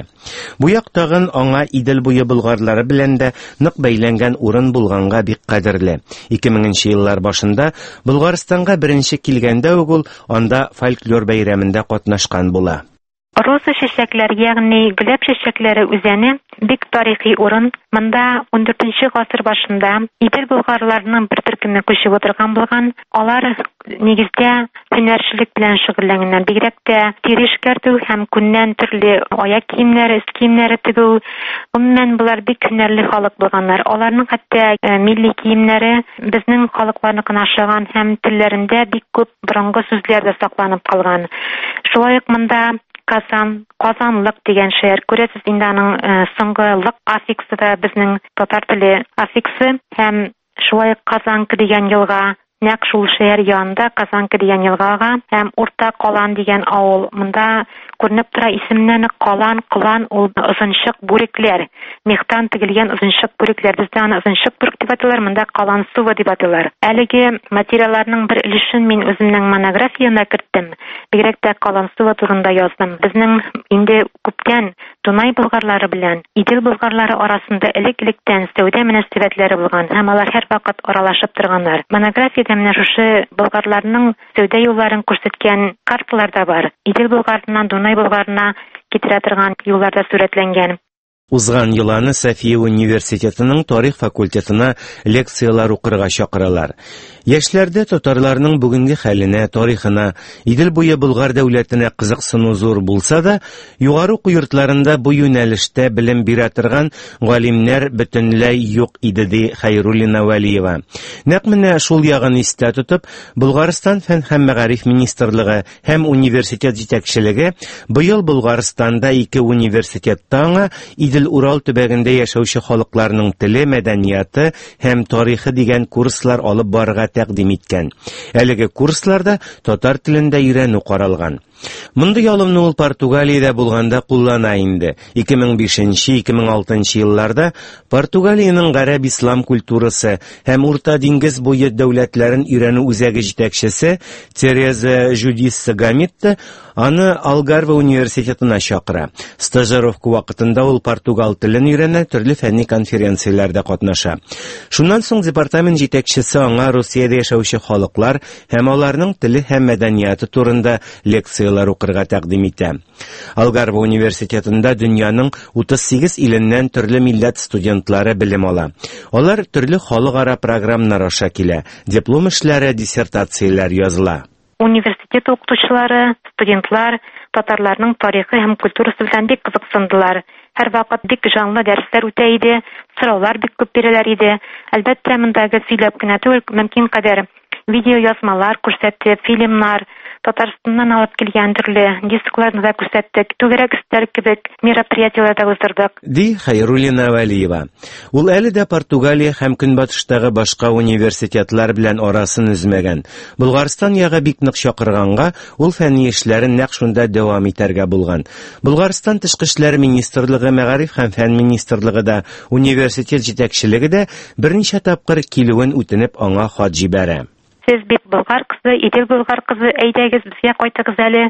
иде. Бу яктагын аңа Идел буе болгарлары белән дә нык бәйләнгән урын булганга бик кадерле. ике меңенче еллар башында Булгарстанга беренче килгәндә үк ул анда фольклор бәйрәмендә катнашкан була. Роза чәчәкләре, ягъни гөләп чәчәкләре үзәне бик тарихи урын. Монда ундүртенче гасыр башында Идел болгарларының бер төркеме күчеп утырган булган. Алар нигездә һөнәрчелек белән шөгыльләнгәннәр. Бигрәк тә тире эшкәртү һәм күннән төрле аяк киемнәре, өст киемнәре тегү. Гомумән булар бик һөнәрле халык булганнар. Аларның хәтта милли киемнәре безнең халыкларныкына охшаган һәм телләрендә бик күп борынгы сүзләр дә сакланып калган. Шулай ук монда Казан, Казанлык дигән шәһәр. Күрәсез, инде аның э, соңгы лык аффиксы да безнең татар теле аффиксы һәм шулай Казанка дигән елга, нәкъ шул шәһәр янында Казанка дигән елгага һәм Урта Калан дигән авыл. Монда күренеп тора исемнән Калан, Кылан ул озынчык бүрекләр. Мехтан тегелгән озынчык бүрекләр. Бездә аны озынчык бүрек дип аталар, монда Калан сувы дип аталар. Әлеге материалларның бер өлешен мин үземнең монографиямә керттем. Бигрәк тә Калан сувы турында яздым. Безнең инде күптән Дунай болгарлары белән Идел болгарлары арасында элек-электән сәүдә мөнәсәбәтләре булган һәм алар һәр вакыт аралашып торганнар. Монографиядә менә шушы болгарларның сәүдә юлларын күрсәткән карталар да бар. Идел болгарынан Дунай болгарына китерә торган юлларда сурәтләнгән. Узган еланы София университетының тарих факультетына лекциялар укырга чакыралар. Яшьләрдә татарларның бүгенге хәленә, тарихына, Идел буе Болгар дәүләтенә кызыксыну зур булса да, югары уку йортларында бу юнәлештә белем бирә торган галимнәр бөтенләй юк иде, ди Хайруллина Вәлиева. Нәкъ менә шул ягын истә тотып, Булгарстан фән һәм мәгариф министрлыгы һәм университет җитәкчелеге быел Булгарстанда ике университетта аңа Идел Урал төбәгендә яшәүче халыкларның теле, мәдәнияты һәм тарихы дигән курслар алып барырга тәкъдим иткән. Әлеге курсларда татар телендә өйрәнү каралган. Мондый алымны ул Португалиядә булганда куллана инде. ике мең бишенче - ике мең алтынчы елларда Португалиянең гарәп ислам культурасы һәм Урта диңгез буе дәүләтләрен өйрәнү үзәге җитәкчесе Тереза Жудис Гамитта аны Алгарve университетына чакыра. Стажировка вакытында ул португал телен өйрәнә, төрле фәнни конференцияләрдә катнаша. Шуннан соң департамент җитәкчесе аңа Русиядә яшәүче халыклар һәм аларның теле һәм мәдәнияты турында лекциялар укырга тәкъдим итә. Алгарve университетында дөньяның утыз сигез иленнән төрле милләт студентлары белем ала. Алар төрле халыкара программалар аша килә. Диплом эшләре, диссертацияләр языла. Университет укытучылары, студентлар татарларның тарихы һәм культурасы белән бик кызыксындылар. Һәр вакыт бик җанлы дәресләр үтә иде, сораулар бик күп бирәләр иде. Әлбәттә, мондагы сөйләп кенә түгел, мөмкин кадәр видео язмалар күрсәтеп, фильмнар, Татарстаннан алып килгән төрле дискларны да күрсәттек, түгәрәк өстәл кебек мероприятиеләрдә уздырдык. Ди Хайруллина Вәлиева. Ул әле дә Португалия һәм Көнбатыштагы башка университетлар белән арасын үзмәгән. Булгарстан ягы бик нык чакырганга, ул фәнни эшләрен нәкъ шунда дәвам итәргә булган. Булгарстан Тышкы эшләр министрлыгы, мәгариф һәм фән министрлыгы да, университет җитәкчелеге дә берничә тапкыр килүен үтенеп аңа хат җибәрә. Сез бит болгар кызы, Идел болгар кызы, әйдәгез безгә кайтыгыз әле.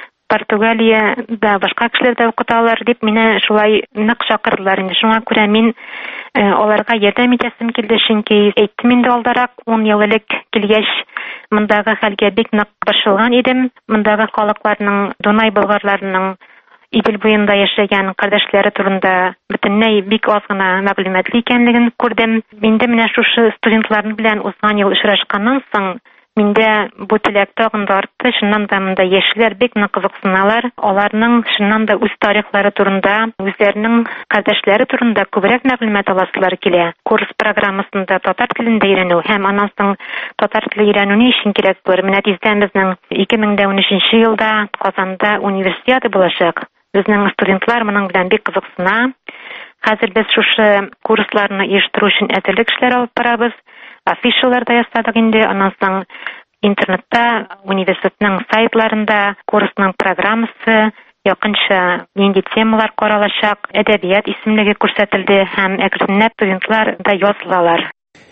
Португалиядә башка кешеләр дә укыталар дип мине шулай нык чакырдылар инде. Шуңа күрә мин э, аларга ярдәм итәсем килде, чөнки әйттем инде алдарак ун ел элек килгәч мондагы хәлгә бик нык борчылган идем. Мондагы халыкларның, Дунай болгарларының Идел буенда яшәгән кардәшләре турында бөтенләй бик аз гына мәгълүматлы икәнлеген күрдем. Миндә менә шушы студентлар белән узган ел очрашканнан соң миндә бу теләк тагын да артты. Шуннан да монда яшьләр бик нык кызыксыналар. Аларның шуннан да үз тарихлары турында, үзләренең кардәшләре турында күбрәк мәгълүмат аласылар килә. Курс программасында татар телендә өйрәнү һәм аннан соң татар теле өйрәнү ни өчен кирәк булыр? Менә тиздән безнең ике мең унөченче елда Казанда универсиада булачак. Безнең студентлар моның белән бик кызыксына. Хәзер без шушы курсларны оештыру өчен әзерлек эшләре алып барабыз. Афишалар да ясадык инде. Аннан соң интернетта, университетның сайтларында курсның программасы, якынча нинди темалар каралачак, әдәбият исемлеге күрсәтелде һәм әкренләп студентлар да язылалар.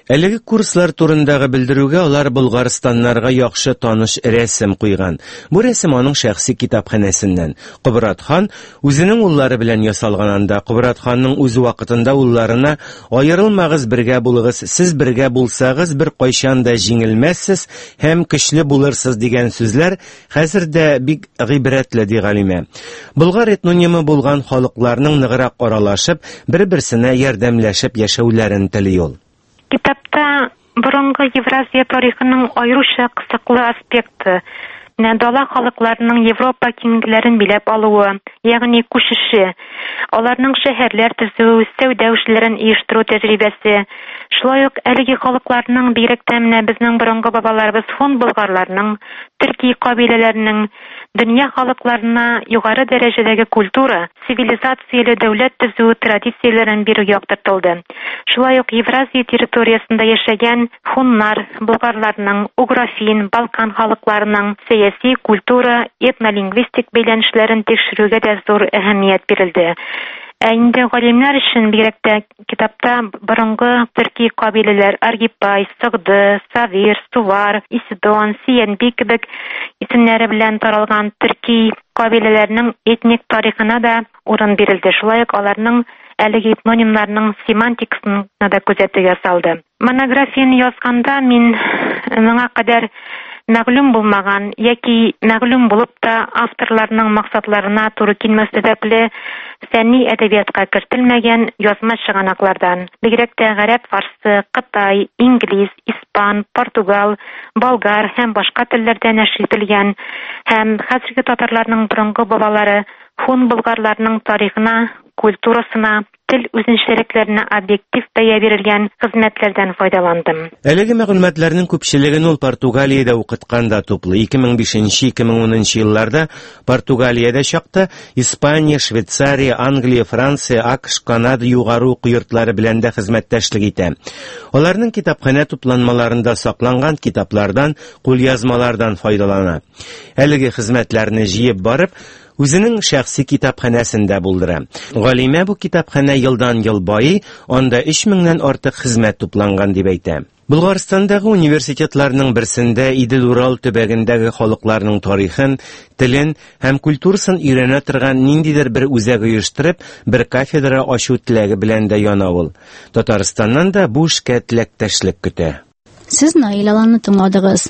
Әлеге курслар турындагы белдерүгә алар Булгарстаннарга яхшы таныш рәсем куйган. Бу рәсем аның шәхси китапханәсеннән. Кубрат хан үзенең уллары белән ясалган анда. Кубрат ханның үз вакытында улларына аерылмагыз, бергә булыгыз, сез бергә булсагыз бер кайчан да җиңелмәссез һәм көчле булырсыз дигән сүзләр хәзер дә бик гыйбрәтле ди галимә. Болгар этнонимы булган халыкларның ныграк аралашып, бер-берсенә ярдәмләшеп яшәүләрен тели ул. Китапта борынгы Евразия тарихының аеруча кысыклы аспекты, дала халыкларының Европа киңлеген биләп алуы, ягъни күчеше, аларның шәһәрләр төзү, сәүдә эшләрен оештыру тәҗрибәсе, шулай ук әлеге халыкларның бигрәк тә менә безнең борынгы бабаларыбыз фон болгарларның, төрки кабиләләренең дөнья халыкларына югары дәрәҗәдәге культура, цивилизацияле дәүләт төзү традицияләрен бирү яктыртылды. Шулай ук Евразия территориясында яшәгән фуннар, болгарларның, уграфин, Балкан халыкларының сәяси, культура, этнолингвистик бәйләнешләрен тикшерүгә дә зур әһәмият бирелде. Ә инде галимнәр өчен бигрәк тә китапта борынгы төрки кабиләләр Аргипай, Сыгды, Савир, Сувар, Исидон, Сиянби кебек исемнәре белән таралган төрки кабиләләрнең этник тарихына да урын бирелде. Шулай ук аларның әлеге этнонимнарның семантикасын да күзәтүгә салды. Монографияны язганда мин моңа кадәр мәгълүм булмаган яки мәгълүм булып та авторларның максатларына туры килмәс сәбәпле фәнни әдәбиятка кертелмәгән язма чыганаклардан, бигрәк тә гарәп, фарсы, Кытай, инглиз, испан, португал, болгар һәм башка телләрдә нәшр ителгән һәм хәзерге татарларның борынгы бабалары фон болгарларның тарихына, культурасына, тел үзенчәлекләренә объектив бәя бирелгән хезмәтләрдән файдаландым. Әлеге мәгълүматларның күпчелеген ул Португалиядә укыткан да туплы. ике мең бишенче - ике мең унынчы елларда Португалиядә чакта Испания, Швейцария, Англия, Франция, АКШ, Канада югары уку йортлары белән дә хезмәттәшлек итә. Аларның китапханә тупланмаларында сакланган китаплардан, кулъязмалардан файдалана. Әлеге хезмәтләрне җыеп барып, үзенең шәхси китапханәсендә булдыра. Галимә бу китапханә елдан ел байый, анда өч меңнән артык хезмәт тупланган дип әйтә. Булгарстандагы университетларның берсендә Идел Урал төбәгендәге халыкларның тарихын, телен һәм культурасын өйрәнә торган ниндидер бер үзәк оештырып, бер кафедра ачу теләге белән дә яна ул. Татарстаннан да бу эшкә теләктәшлек көтә. Сез Наил Аланны тыңладыгыз.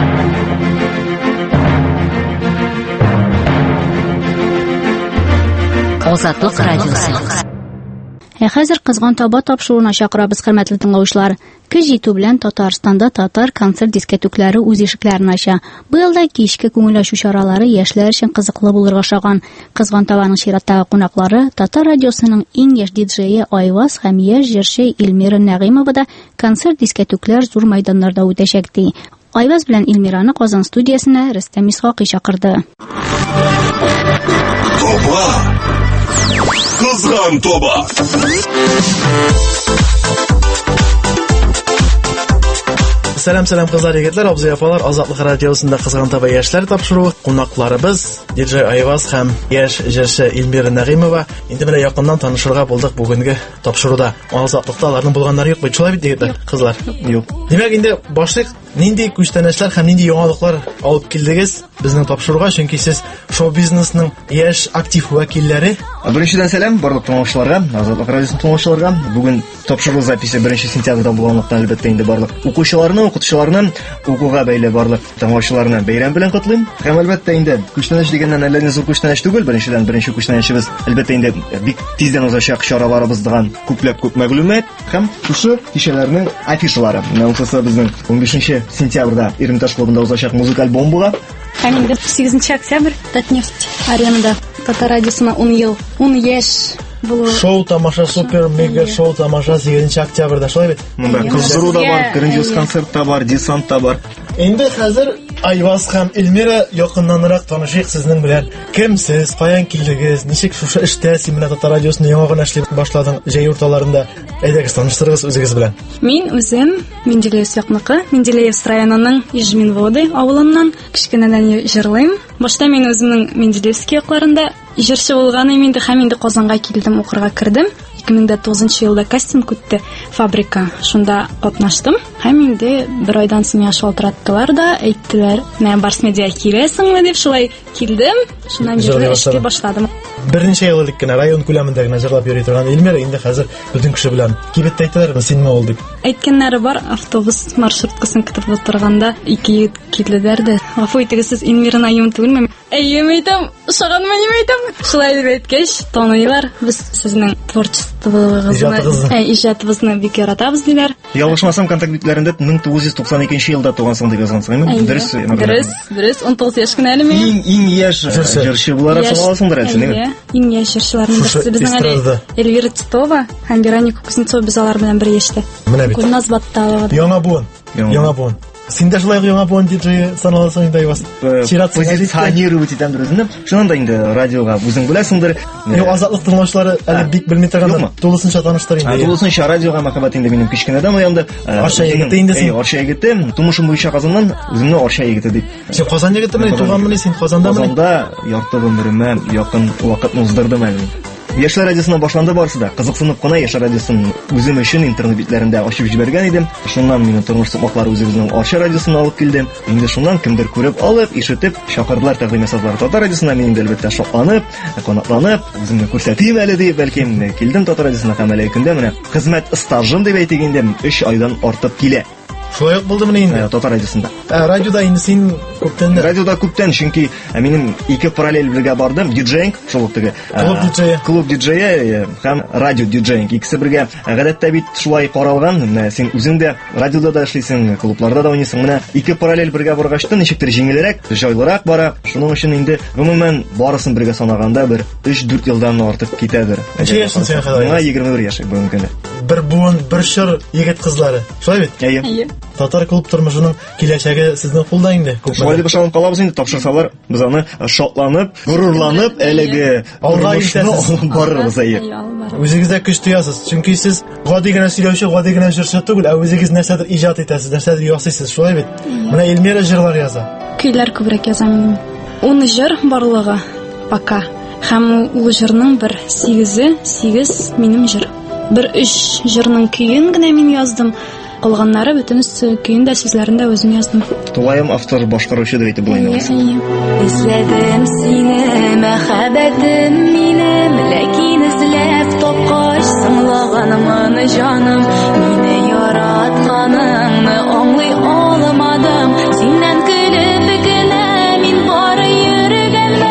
Азатлык радиосы. Ә хәзер кызган таба тапшыруына чакырабыз, хөрмәтле тыңлаучылар. Көз җитү белән Татарстанда татар концерт дискәтүкләре үз ишекләрен ача. Быел да кичке күңел ачу чаралары яшьләр өчен кызыклы булырга охшаган. Кызган табаның чираттагы кунаклары Татар радиосының иң яшь диджее Айваз һәм яшь җырчы Илмира Нәгыймова да концерт дискәтүкләр зур мәйданнарда үтәчәк ди. Айваз белән Илмираны Казан студиясенә Рөстәм Исхакый чакырды. Тоба! Кызган тоба! Сәлам-сәлам кызлар, егетләр, абзый-апалар, Азатлык радиосында кызган таба яшьләр тапшыру. Кунакларыбыз диджей Айваз һәм яшь җырчы Илмира Нәгыймова. Инде менә якыннан танышырга булдык бүгенге тапшыруда. Азатлыкта аларның булганнары юк бит, шулай бит, егетләр, кызлар? Юк. Димәк, инде башлык, нинди күчтәнәчләр һәм нинди яңалыклар алып килдегез безнең тапшыруга, чөнки сез шоу-бизнесның яшь актив вәкилләре. Беренчедән сәлам барлык тыңлаучыларга, Азатлык радиосын тыңлаучыларга. Бүген тапшыру записи беренче сентябрьдә булганлыктан әлбәттә инде барлык укучыларны, укытучыларны, укуга бәйле барлык тыңлаучыларны бәйрәм белән котлыйм. Һәм әлбәттә инде күчтәнәч дигәннән әллә ни зур күчтәнәч түгел. Беренчедән беренче күчтәнәчебез әлбәттә инде бик тиздән узачак чараларыбыз дигән күпләп күп мәгълүмат һәм шушы кичәләрнең афишалары. Менә ул безнең унбишенче сентябрьдә Ирмитаж клубында узачак музыкаль бомбага. Һәм инде сигезенче октябрь Татнефть аренада Татар радиосына ун ел, ун яшь булу. Шоу тамаша, супер мега шоу тамаша сигезенче октябрьдә, шулай бит? Монда кыздыру да бар, грандиоз концерт та бар, десант та бар. Инде хәзер Айваз һәм Илмира якыннанрак танышыйк сезнең белән. Кемсез, каян килдегез, ничек шушы эштә син менә Татар радиосын яңа гына эшли башладың җәй урталарында? Әйдәгез, таныштырыгыз үзегез белән. Мин үзем Менделеев якныкы, Менделеев районының Ижминводы авылыннан кичкенәдән җырлыйм. Башта мин үземнең Менделеевский якларында җырчы булганым инде һәм инде Казанга килдем, укырга кердем. ике мең тугызынчы елда кастинг үтте, фабрика. Шунда катнаштым. Һәм инде бер айдан соң яш шалтыраттылар да, әйттеләр, "Мен Барс медиа киләсеңме?" дип, шулай килдем. Шуннан бирле эшкә башладым. Берничә ел элек кенә район күләмендә генә җырлап йөри торган Илмир инде хәзер бөтен кеше белән кибеттә әйтәләрме, синме ул дип. Әйткәннәре бар, автобус маршруткасын көтеп утырганда ике егет килделәр дә, "Гафу итегез, сез Илмир Наим түгелме?" "Әйе, әйтәм, шаганмы, ни әйтәм?" Шулай дип әйткәч, таныйлар. "Без сезнең творчествогызны, ә иҗатыгызны бик яратабыз" диләр. Ялгышмасам, контакт битләрендә мең тугыз йөз туксан икенче елда тугансың дип язгансың, дөрес? Дөрес, дөрес, он тугыз яшь кенә әле. Иң иң яшь җырчы буларак саналасыңдыр әле, нигә? Иң яшь җырчыларның берсе безнең әле Эльвира Титова һәм Вероника Кузнецова, без алар белән бер яшьтә. Гөлназ Батталова. Яңа буын. Яңа буын. Син дә шулай яңа буын диджей саналасың инде Айваз. Позиционировать итәм үзенә. Шуннан да инде радиога үзең беләсеңдер. Юк, Азатлык тыңлаучылары әле бик белми торганнар. Тулысынча таныштыр инде. Тулысынча радиога мәхәббәт инде минем кичкенәдән уянды. Арча егете инде син. Арча егете, тумышым буенча Казаннан, үземне Арча егете дип. Син Казан егетеме, туганмы син Казандамы? Казанда ярты гомеремә якын вакытны уздырдым әле. Яшьләр радиосына башланды барысы да. Кызыксынып кына Яшьләр радиосын үзем өчен интернет битләрендә ачып җибәргән идем. Шуннан минем тормыш сыйфатлары үзебезнең Арча радиосына алып килдем. Инде шуннан кемдер күреп алып, ишетеп, чакырдылар тәкъдим ясадылар. Татар радиосына мин инде әлбәттә шатланып, канатланып, үземне күрсәтим әле дип, бәлки килдем Татар радиосына һәм әле көндә менә хезмәт стажым дип әйтик инде өч айдан артып килә. Шулай булдымы инде? Татар радиосында. Радиода инде син күптән радиода күптән, чөнки минем ике параллель бергә бардым, диджейнг, шул теге. Клуб диджее. Клуб диджее һәм радио диджейнг икесе бергә. Гадәттә бит шулай каралган. Менә син үзең дә радиода да эшлисең, клубларда да уйныйсың. Менә ике параллель бергә баргачта ничектер җиңелрәк, җайлырак бара. Шуның өчен инде гомумән барысын бергә санаганда бер өч-дүрт елдан артык китәдер. Ничә яшьсең син хәзер? Миңа егерме бер яшь бүген көндә. Бер буын, бер чыр егет кызлары. Шулай бит? Әйе. Татар клуб тормышының киләчәге сезнең кулда инде. Шулай дип ышанып калабыз инде, тапшырсалар, без аны шатланып, горурланып, әлеге алга итәбез, барырбыз әйе. Үзегез дә көч тоясыз, чөнки сез гади генә сөйләүче, гади генә җырчы түгел, ә үзегез нәрсәдер иҗат итәсез, нәрсәдер ясыйсыз, шулай бит? Менә Эльмира җырлар яза. Көйләр күбрәк язам. ун җыр барлыгы пока. Һәм ул җырның бер сигезе, сигез минем җыр. Бер өч җырның көен генә мин яздым. Калганнары бөтенесе көен дә сүзләрен дә үзем яздым. Тулаем автор башкаручы дип әйтеп була инде. Изләдем сине, мәхәббәтем минем, ләкин эзләп тапкач сыңлаганымны җаным, мине яратканыңны аңлый алмадым, синнән көлеп генә мин бары йөргәнмен.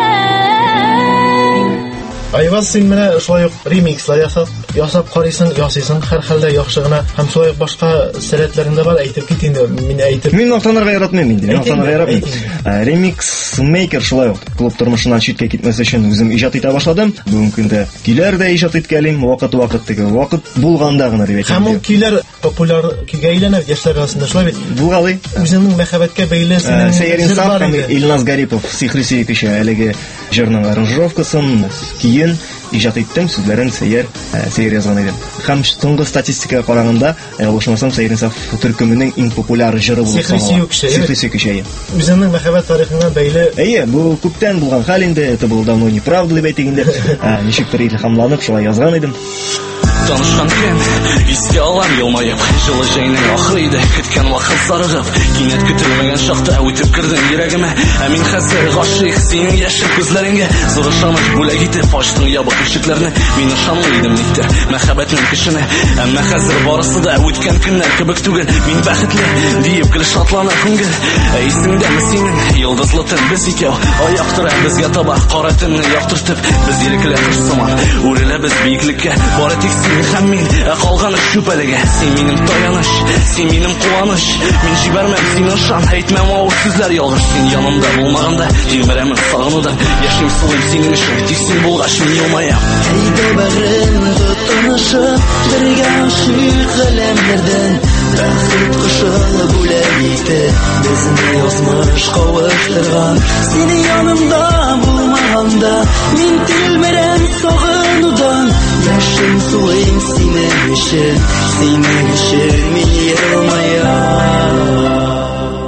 Айваз, син менә шулай ук ремикслар ясап, ясап карыйсың, ясыйсың, һәр хәлдә яхшы гына, һәм шулай ук башка сәләтләрендә бар, әйтеп кит инде, мин әйтеп. Мин мактанырга яратмыйм инде, мин мактанырга яратмыйм. Ремикс мейкер шулай ук клуб тормышыннан читкә китмәс өчен үзем иҗат итә башладым. Бүген көндә көйләр дә иҗат иткәлим, вакыт-вакыт теге, вакыт булганда гына дип әйтәм. Һәм ул көйләр популяр көйгә әйләнә яшьләр арасында, шулай бит? Булгалый. Үзенең мәхәббәткә бәйле синең Сәйер Инсаф һәм Илназ Гарипов сихри сөйкеше әлеге җырның аранжировкасын, киен иҗат иттем, сүзләрен Сәйер Сәйер язган идем. Һәм соңгы статистикага караганда, ялгышмасам, Сәйер Инсаф төркеменең иң популяр җыры булып санала. Сихри сөйкеше. Үзенең мәхәббәт тарихына бәйле. Әйе, бу күптән булган хәл инде, это было давно неправда дип әйтик инде. Ничектер илһамланып шулай язган идем. Танышкан көн, искә алам елмаеп, жылы җәйнең ахыры иде, көткән вакыт сарыгып, кинәт көтелмәгән шакта үтеп кирдең йөрәгемә, ә мин хәзер гашыйк синең яшел күзләреңгә, зур ышаныч бүләк итеп ачтың ябык ишекләрне, мин ышанмый идем никтер мәхәббәтнең кешенә, әмма хәзер барысы да үткән көннәр кебек түгел, мин бәхетле диеп гел шатлана күңел, ә исеңдәме синең йолдызлы төн без икәү, аяк тора безгә таба кара төнне яктыртып, без ирекләр сыман, үреләбез биеклеккә, бары тик һәм мин, ә калганы шүпәлегә. Син минем таяныш, син минем куаныш, мин җибәрмәм сине ышан, әйтмәм авыр сүзләр ялгыш, син янымда булмаганда җимерәмен сагынудан, яшим сулыйм синең өчен, тик син булгач мин елмаям. Әйдә бәгърем тотынышып, бергә ашыйк галәмнәрдән, бәхет кышын бүләк итеп, безне язмыш кавыштырган, сине янымда булмаганда, мин тилмерәм сагынудан, яшим сулыйм синең өчен, синең өчен мин елмаям.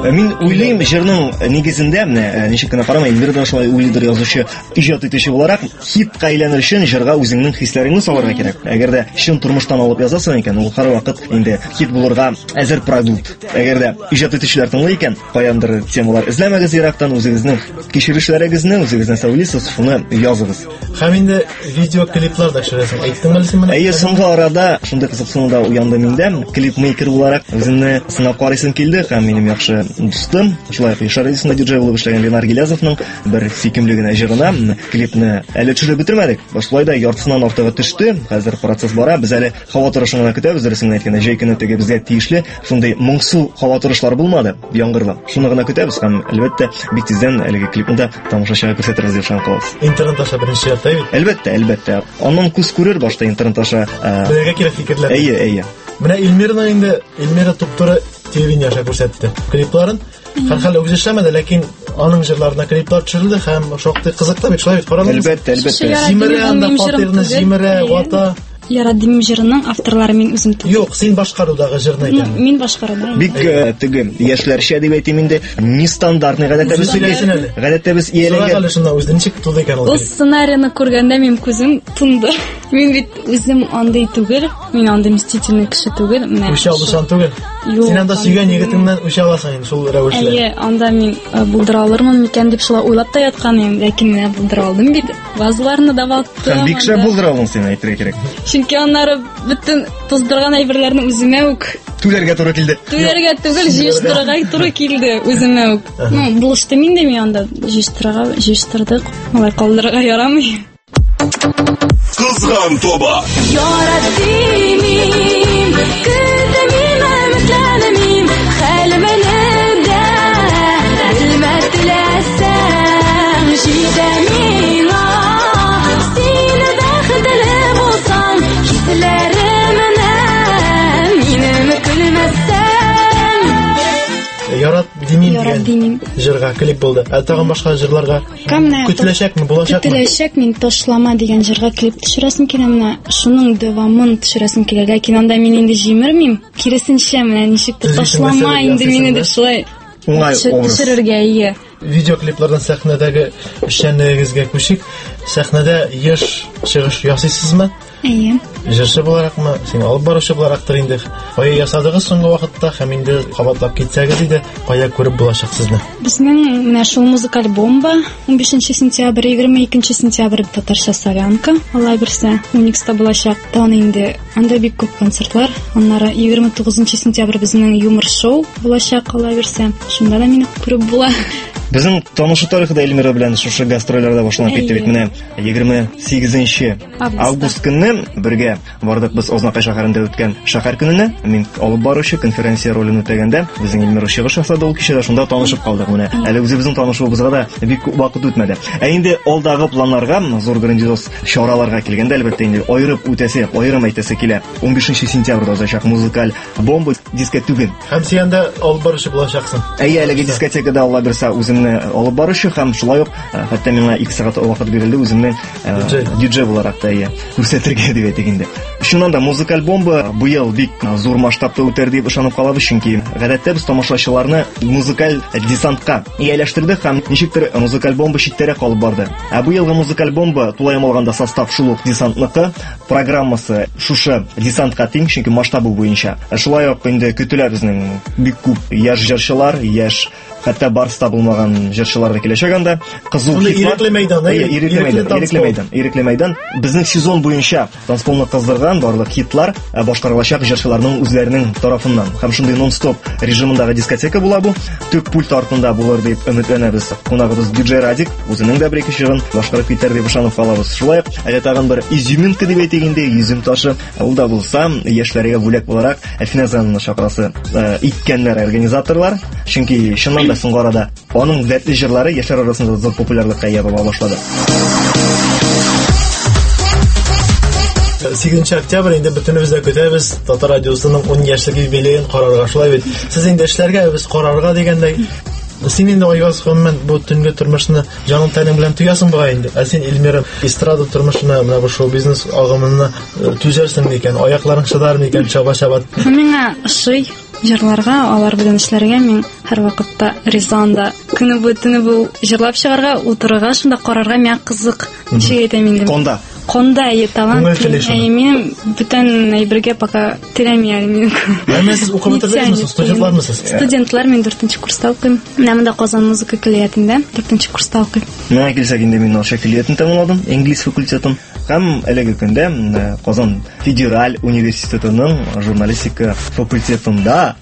Мин уйлыйм, җырның нигезендә менә ничек кенә карама, Эльмира да шулай уйлыйдыр язучы, иҗат итүче буларак, хитка әйләнер өчен җырга үзеңнең хисләреңне салырга кирәк. Әгәр дә чын тормыштан алып язасың икән, ул һәрвакыт инде хит булырга әзер продукт. Әгәр дә иҗат итүчеләр тыңлый икән, каяндыр темалар эзләмәгез ерактан, үзегезнең кичерешләрегезне, үзегезнең сөйлисез, шуны языгыз. Һәм инде видеоклиплар да төшерәсең. Әйттең белсен менә. Әйе, соңгы арада шундый кызыксыну да уянды миндә. Клипмейкер буларак үземне сынап карыйсым килде һәм минем яхшы дустым, шулай ук Ишар радиосында диджей булып эшләгән Ленар Гилязовның бер сөйкемле генә җырына клипны әле төшереп бетермәдек. Шулай да яртысыннан артыгы төште. Хәзер процесс бара. Без әле һава торышын гына көтәбез. Дөресен әйткәндә, җәй көне теге безгә тиешле шундый моңсу һава торышлар булмады, яңгырлы. Шуны гына көтәбез һәм әлбәттә бик тиздән әлеге клипны да тамашачыга күрсәтербез дип ышанабыз. Интернет аша беренче ятта бит. Әлбәттә, әлбәттә. Аннан күз күрер башта интернет аша. Безгә кирәк фикерләр. Әйе, әйе. Менә Эльмираны инде Эльмира туп-туры телевидение аша күрсәтте. Клипларын һәр үзе эшләмәде, ләкин аның җырларына клиплар төшерелде һәм шактый кызык та бит, шулай бит, карагыз. Әлбәттә, әлбәттә. Җимерә анда фатирны җимерә, вата. Ярадым җырының авторлары мин үзем түгел. Юк, син башкарудагы җырны икән. Мин башкарам. Бик теге яшьләрчә дип әйтим инде, нестандартный гадәттә без сөйләйсен. Гадәттә без ияләгән. Шунда үзен ничек туды икән ул? Ул сценарийны күргәндә мин күзем тынды. Мин бит үзем андай түгел, мин андай мстительный кеше түгел. Менә. Үчә алышан түгел. Син анда сөйгән егетеңнән үчә аласың инде шул рәвешле. Әйе, анда мин булдыра алырмын микән дип шулай уйлап та яткан идем, ләкин менә булдыра алдым бит. Вазларны да баттым. Бик шәп булдыра алдың син, әйтергә кирәк. Чөнки аннары bütün тоздырган әйберләрне үземә үк түләргә туры килде. Түләргә түгел, җыштырырга туры килде үземә үк. Ну, булышты миндә ми анда җыштырырга, җыштырдык. Алай калдырырга ярамый. Кызган тоба. Яратдым, күздә мине мәтләнмим, хәлемне дә белмәтләсәм җитә миңа. Син бәхетле булсаң, хисләремнән минем көлмәссәң. Ярат димин дигән җырга клип булды. Ә тагын башка җырларга көтеләчәкме, булачакмы? Көтеләчәк, мин ташлама дигән җырга клип төшерәсем килә, менә шуның дәвамын төшерәсем килә, ләкин анда мин инде җимермим. Киресенчә, менә ничектер ташлама инде мине дип шулай төшерергә ие. Видеоклиплардан сәхнәдәге эшчәнлегегезгә күчик. Сәхнәдә еш чыгыш ясыйсызмы? Әйе. Җырчы буларакмы, син алып баручы буларактыр инде. Кая ясадыгыз соңгы вакытта һәм инде кабатлап китсәгез иде, кая күреп булачак сезне? Безнең менә шул музыкаль бомба унбишенче сентябрь, егерме икенче сентябрь татарча солянка, алай берсә Уникста булачак. Таны инде анда бик күп концертлар. Аннары егерме тугызынчы сентябрь безнең юмор шоу булачак, алай берсә. Шунда да мине күреп була. Безнең танышу тарихында Эльмира белән шушы гастрольләрдә башланып китте бит. Менә егерме сигезенче август көнне бергә бардык без Ознакай шәһәрендә үткән шәһәр көненә. Мин алып баручы конференция ролен үтәгәндә безнең Эльмира чыгыш ясады ул кичәдә, шунда танышып калдык. Менә әле үзебезнең танышуыбызга да бик күп вакыт үтмәде. Ә инде алдагы планнарга, зур грандиоз чараларга килгәндә әлбәттә инде аерып үтәсе, аерым әйтәсе килә. унбишенче сентябрьдә узачак музыкаль бомба дискотека. Һәм син анда алып баручы булачаксың. Әйе, әлеге дискотекада Алла берсә үзем алып баручы һәм шулай ук хәтта миңа ике сәгать вакыт бирелде үземнең диджей буларак та күрсәтергә дип әйтик инде. Шуннан да музыкаль бомба быел бик зур масштабта үтәр дип ышанып калабыз, чөнки гадәттә без тамашачыларны музыкаль десантка ияләштердек һәм ничектер музыкаль бомба читтәрәк алып барды. Ә бу елгы музыкаль бомба тулаем алганда состав шул ук десантныкы, программасы шушы десантка тиң, чөнки масштабы буенча. Шулай ук инде көтелә безнең бик күп яшь җырчылар, яшь хәтта барста булмаган җырчылар да киләчәк анда. Кызу ирекле мәйдан, ирекле мәйдан, ирекле мәйдан, ирекле мәйдан. Безнең сезон буенча танцполны кыздырган барлык хитлар башкарылачак җырчыларның үзләренең тарафыннан. Һәм шундый нон-стоп режимындагы дискотека була бу. Төп пульт артында булыр дип өметләнәбез. Кунагыбыз диджей Радик үзенең дә бер-ике җырын башкарып китәр дип ышанып калабыз. Шулай ук әле тагын бер изюминка дип әйтик инде, изюм ташы. Ул да булса яшьләргә бүләк буларак Әлфиназанны чакырасы иткәннәр организаторлар. Чөнки чыннан да соңгы арада аның дәртле җырлары яшьләр арасында зур популярлыкка ия була башлады. сигезенче октябрь инде бөтенебез дә көтәбез. Татар радиосының ун яшьлек юбилеен карарга, шулай бит. Сез инде эшләргә, без карарга дигәндәй. Син инде Айваз хәммән бу төнге тормышны җаның тәнең белән туясың буга инде. Ә син Эльмира эстрада тормышына, менә бу шоу-бизнес агымына түзәрсең икән, аякларың шыдар микән чаба-чаба? Миңа ошый җырларга, алар белән эшләргә мин һәрвакытта ризан да. Көне буе төне буе җырлап чыгарга, утырырга, шунда карарга миңа кызык. Ничек әйтәм инде? Конда. Конда әйе, талант. Мин бүтән әйбергә пока теләми әле мин. Әмма сез укып бетердегезме? Студентлармысыз? Студентлар, мин дүртенче курста укыйм. Менә монда Казан музыка коллеҗендә дүртенче курста укыйм. Менә килсәк инде мин Орша коллеҗен тәмамладым, инглиз факультетын. Һәм әлеге көндә Казан Федераль университетының журналистика факультетында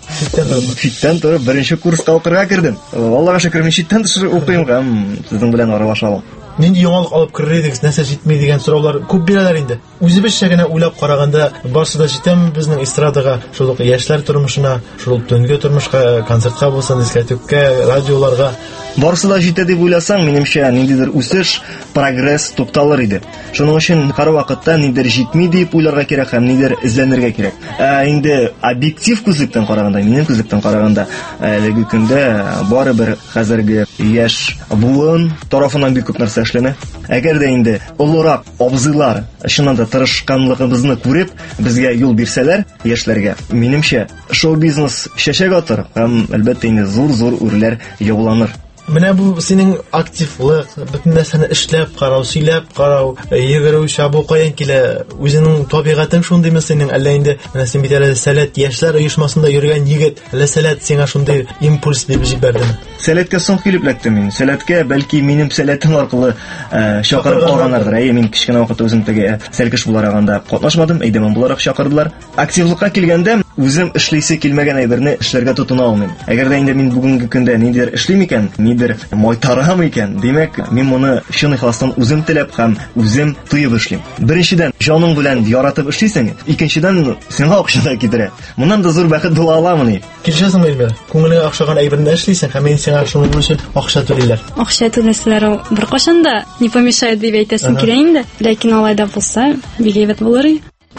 читтән торып беренче курска укырга кирдем. Аллага шөкер, мин читтән укыйм һәм сезнең белән аралашалым. Нинди яңалык алып керер идегез, нәрсә җитми дигән сораулар күп бирәләр инде. Үзебезчә генә уйлап караганда, барсы да җитәме безнең эстрадага, шул ук яшьләр тормышына, шул төнге тормышка, концертка булсын, дискотекка, радиоларга. Барсы да җитә дип уйласаң, минемчә, ниндидер үсеш, прогресс тукталыр иде. Шуның өчен һәр вакытта ниндидер җитми дип уйларга кирәк һәм ниндидер эзләнергә кирәк. Ә инде объектив күзлектән караганда, минем күзлектән караганда, әлеге көндә барыбер хәзерге яшь буын тарафыннан бик күп нәрсә эшләнә. Әгәр дә инде олорак абзыйлар чыннан да тырышканлыгыбызны күреп, безгә юл бирсәләр, яшьләргә, минемчә, шоу-бизнес чәчәк атыр һәм әлбәттә инде зур-зур үрләр яуланыр. Менә бу синең активлык, бөтен нәрсәне эшләп карау, сөйләп карау, йөгерү, чабу каян килә? Үзенең табигатың шундыймы синең? Әллә инде менә син бит әле Сәләт яшьләр оешмасында йөргән егет, әллә Сәләт сиңа шундый импульс биреп җибәрдеме? Сәләткә соң килеп эләктем мин. Сәләткә бәлки минем сәләтем аркылы чакырып алганнардыр. Әйе, мин кичкенә вакытта үзем теге сәлкеш булараганда катнашмадым, әйдәмән буларак чакырдылар. Активлыкка килгәндә үзем эшлисе килмәгән әйберне эшләргә тотына алмыйм. Әгәр дә инде мин бүгенге көндә ниндидер эшлим икән, нидер майтарам икән, димәк, мин моны чын ихластан үзем теләп һәм үзем тоеп эшлим. Беренчедән, җаның белән яратып эшлисең, икенчедән, сиңа акча да китерә. Моннан да зур бәхет була аламыни. Килешәсеңме, Илмир? Күңелеңә охшаган әйберне эшлисең һәм сиңа шуның өчен акча түлиләр. Акча түләселәр беркайчан да не помешает дип әйтәсем килә инде, ләкин алай да булса, бик әйбәт булыр.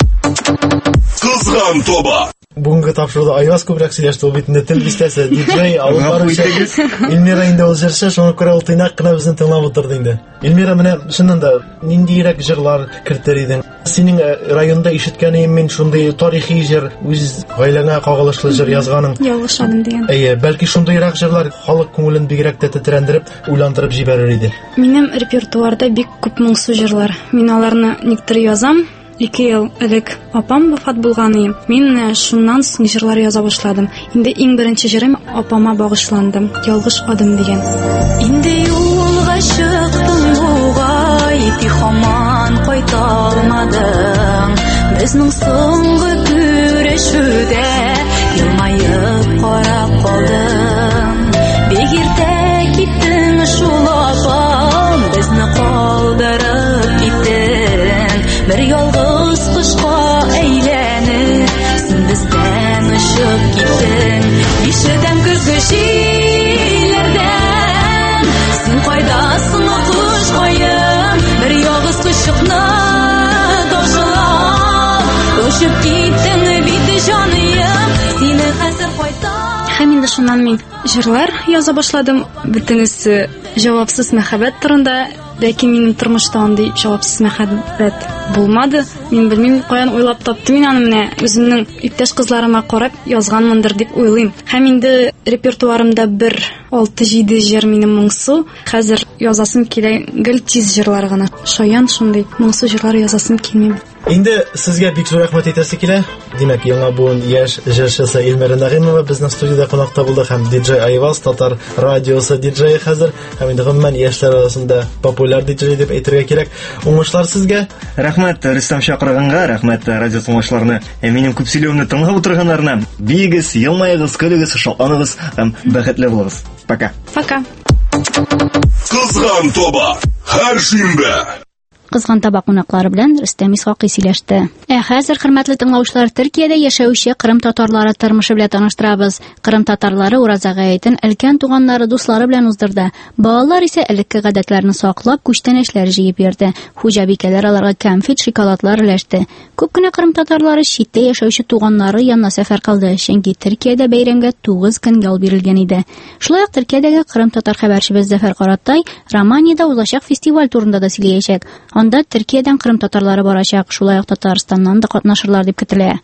Кызган тоба. Бүгенге тапшыруда Айваз күбрәк сөйләште, ул бит инде тел бистәсе, диджей, алып баручы. Илмира инде ул җырчы, шуңа күрә ул тыйнак кына безне тыңлап утырды инде. Илмира, менә шуннан да ниндирәк җырлар кертер идең? Синең районда ишеткәнем мин шундый тарихи җыр, үз гаиләңә кагылышлы җыр язганың. Ялгышадым дигән. Әйе, бәлки шундыйрак җырлар халык күңелен бигрәк тә тетрәндереп, уйландырып җибәрер иде. Минем репертуарда бик күп моңсу җырлар. Мин аларны никтер язам. Ике ел элек апам вафат булганы. Мин шуннан соң җырлар яза башладым. Инде иң беренче җырым апама багышланды. Ялгыш адым дигән. Инде юлга чыктым бугай, ти һаман кайта алмадың. Безнең соңгы күрешүдә елмаеп карап калдың. Бик иртә киттең шул апам, безне калдырып киттең. Бер ялгыз кышка әйләнеп, син бездән очып киттең. Ишетәм көзге җилләрдән, син кайдасың, кош каен? Бер ялгыз кышыкны ташлап, очып киттең бит җаным, сине хәзер кайта. Һәм инде шуннан мин җырлар яза башладым. Бөтенесе җавапсыз мәхәббәт турында. Ләкин минем тормышта андый җавапсыз мәхәббәт булмады. Мин белмим, каян уйлап таптым мин аны, менә үземнең иптәш кызларыма карап язганмындыр дип уйлыйм. Һәм инде репертуарымда бер алты-җиде җыр минем моңсу. Хәзер язасым килә, гел тиз җырлар гына. Шаян шундый моңсу җырлар язасым килми. Инде сезгә бик зур рәхмәт әйтәсе килә. Димәк, яңа буын яшь җырчысы Илмира Нәгыймова безнең студиядә кунакта булды һәм диджей Айваз, Татар радиосы диджее хәзер, һәм инде гомумән яшьләр арасында популяр диджей дип әйтергә кирәк. Уңышлар сезгә. Рәхмәт Рөстәм чакырганга, рәхмәт радио тыңлаучыларына, минем күп сөйләүемне тыңлап утырганнарына. Бигез, елмайыгыз, көлегез, шатланыгыз һәм бәхетле булыгыз. Пока. Пока. Кызган тоба. Һәр шимбә. Кызган таба кунаклары белән Рөстәм Исхакый сөйләште. Ә хәзер, хөрмәтле тыңлаучылар, Төркиядә яшәүче Кырым татарлары тормышы белән таныштырабыз. Кырым татарлары Ураза гаетен өлкән туганнары, дуслары белән уздырды. Балалар исә элекке гадәтләрне саклап, күчтәнәчләр җыеп йөрде. Хуҗабикәләр аларга конфет, шоколадлар өләште. Күп кенә Кырым татарлары читтә яшәүче туганнары янына сәфәр кылды, чөнки Төркиядә бәйрәмгә тугыз көн ял бирелгән иде. Шулай ук Төркиядәге Кырым татар хәбәрчебез Зәфәр Каратай Романиядә узачак фестиваль турында да сөйләячәк. Анда Төркиядән Кырым татарлары барачак, шулай ук Татарстаннан да катнашырлар дип көтелә.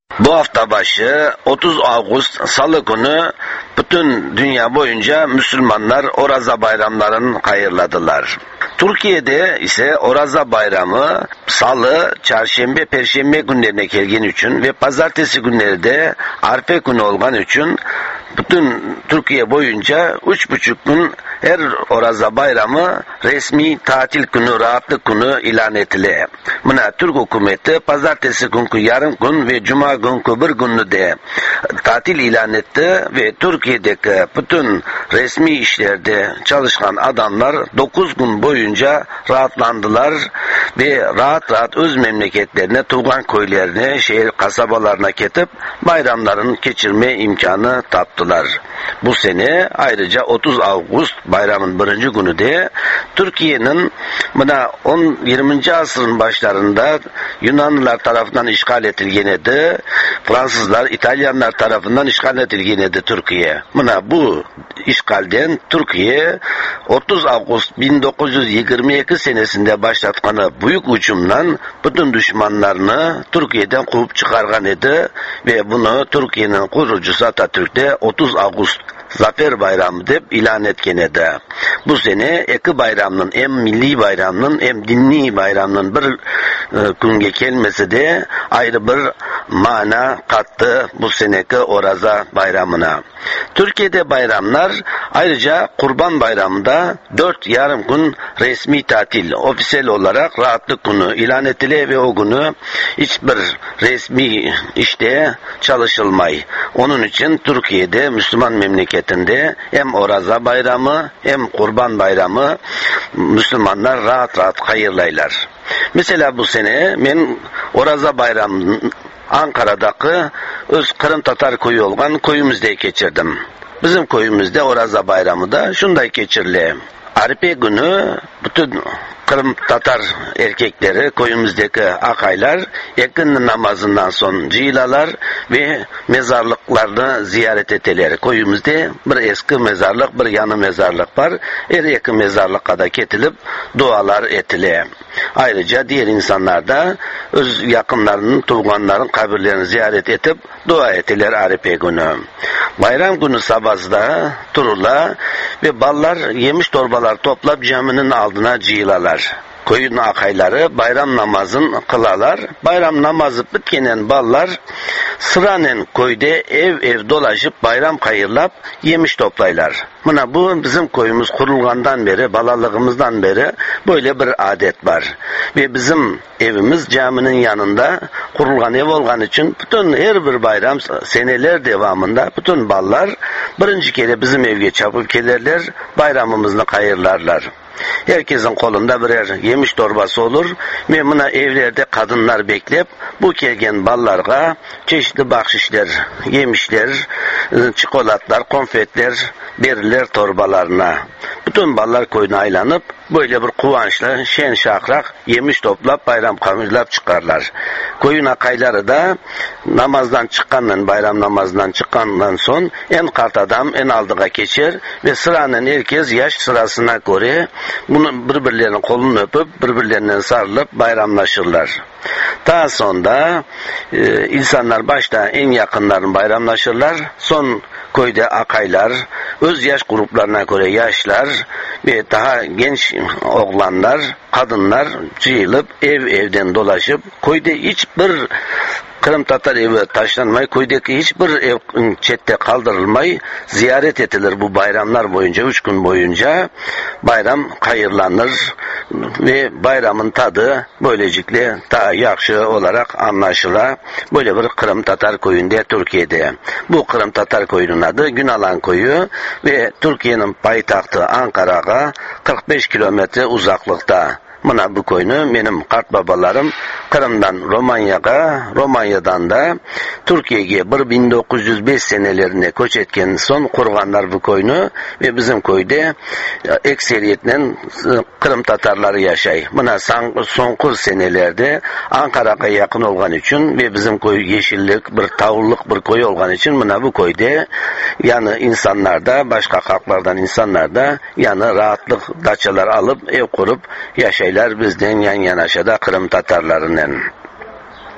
Bu hafta başı otuz Ağustos Salı günü bütün dünya boyunca Müslümanlar Oraza bayramlarını hayırladılar. Türkiye'de ise Oraza bayramı Salı, Çarşembe, Perşembe günlerine gelgen üçün ve Pazartesi günleri de Arfe günü olgan üçün bütün Türkiye boyunca üç buçuk gün her Oraza bayramı resmi tatil günü, rahatlık günü ilan etili. Buna Türk hükümeti Pazartesi günkü yarım gün ve Cuma günkü bir günü de tatil ilan etti ve Türkiye'deki bütün resmi işlerde çalışan adamlar dokuz gün boyunca rahatlandılar ve rahat rahat öz memleketlerine, Tuğan köylerine, şehir kasabalarına ketip bayramların geçirme imkanı taptılar. Bu sene ayrıca otuz Ağustos bayramın birinci günü de Türkiye'nin buna on yirminci asrın başlarında Yunanlılar tarafından işgal edilgeniydi. Fransızlar, İtalyanlar tarafından işgal edilgeniydi Türkiye. Buna bu işgalden Türkiye otuz Ağustos bin dokuz yüz yirmi iki senesinde başlatkanı büyük hücumdan bütün düşmanlarını Türkiye'den kovup çıkargan idi ve bunu Türkiye'nin kurucusu Atatürk'te otuz Ağustos Zafer Bayramı deyip ilan etken edi. Bu sene iki bayramının hem milli bayramının hem dinni bayramının bir e, günge gelmesi de ayrı bir mana kattı bu seneki Oraza bayramına. Türkiye'de bayramlar ayrıca Kurban Bayramı'nda dört yarım gün resmi tatil, ofisel olarak rahatlık günü ilan etili ve o günü hiçbir resmi işte çalışılmay. Onun için Türkiye'de Müslüman memleketinde hem Oraza Bayramı hem Kurban Bayramı Müslümanlar rahat rahat hayırlaylar. Mesela bu sene ben Oraza Bayramı Ankara'daki öz Kırım Tatar köyü olgan köyümüzde geçirdim. Bizim köyümüzde Oraza Bayramı da şunday geçirli. Arife günü bütün Kırım Tatar erkekleri, köyümüzdeki akaylar yakın namazından son cilalar ve mezarlıklarını ziyaret eteler. Köyümüzde bir eski mezarlık, bir yanı mezarlık var. Her yakın mezarlığa da getilip dualar etile. Ayrıca diğer insanlar da öz yakınlarının, tuğanların kabirlerini ziyaret edip dua etiler Arife günü. Bayram günü sabahda turula ve ballar, yemiş torbalar toplap caminin aldına cilalar. Köyün akayları bayram namazın kılalar. Bayram namazı bitkenen ballar sıranen köyde ev ev dolaşıp bayram kayırlap yemiş toplaylar. Buna bu bizim köyümüz kurulgandan beri, balalığımızdan beri böyle bir adet var. Ve bizim evimiz caminin yanında kurulgan ev olgan için bütün her bir bayram seneler devamında bütün ballar birinci kere bizim evge çapıp gelirler, bayramımızı kayırlarlar. Herkesin kolunda birer yemiş torbası olur ve buna evlerde kadınlar beklep bu kelgen ballarga çeşitli bahşişler, yemişler, çikolatlar, konfetler verirler torbalarına. Bütün ballar koyuna aylanıp böyle bir kuvançla şen şakrak yemiş toplap bayram kamırlap çıkarlar. Koyun akayları da namazdan çıkandan, bayram namazından çıkandan son en kart adam en aldığa geçer ve sıranın herkes yaş sırasına göre bunu birbirlerinin kolunu öpüp birbirlerinden sarılıp bayramlaşırlar. Daha sonra e, insanlar başta en yakınların bayramlaşırlar. Son köyde akaylar, öz yaş gruplarına göre yaşlar ve daha genç oğlanlar, kadınlar cıyılıp ev evden dolaşıp köyde hiçbir Kırım Tatar evi taşlanmay, köydeki hiçbir ev çette kaldırılmay, ziyaret edilir bu bayramlar boyunca, üç gün boyunca bayram hayırlanır ve bayramın tadı böylelikle daha yakşı olarak anlaşıla. Böyle bir Kırım Tatar köyünde Türkiye'de. Bu Kırım Tatar köyünün adı Günalan köyü ve Türkiye'nin payitahtı Ankara'ya kırk beş kilometre uzaklıkta. Buna bu köyünü benim kart babalarım Kırım'dan Romanya'ya, Romanya'dan da Türkiye'ye bin dokuz yüz beş senelerinde koç etken son kurganlar bu köyünü ve bizim köyde ekseriyetle Kırım Tatarları yaşay. Buna son kız senelerde Ankara'ya yakın olgan için ve bizim köy yeşillik, bir tavırlık bir köy olgan için buna bu köyde yani insanlar da başka halklardan insanlar da yani rahatlık daçalar alıp ev kurup yaşay bizden yan yanaşada Kırım Tatarlarının.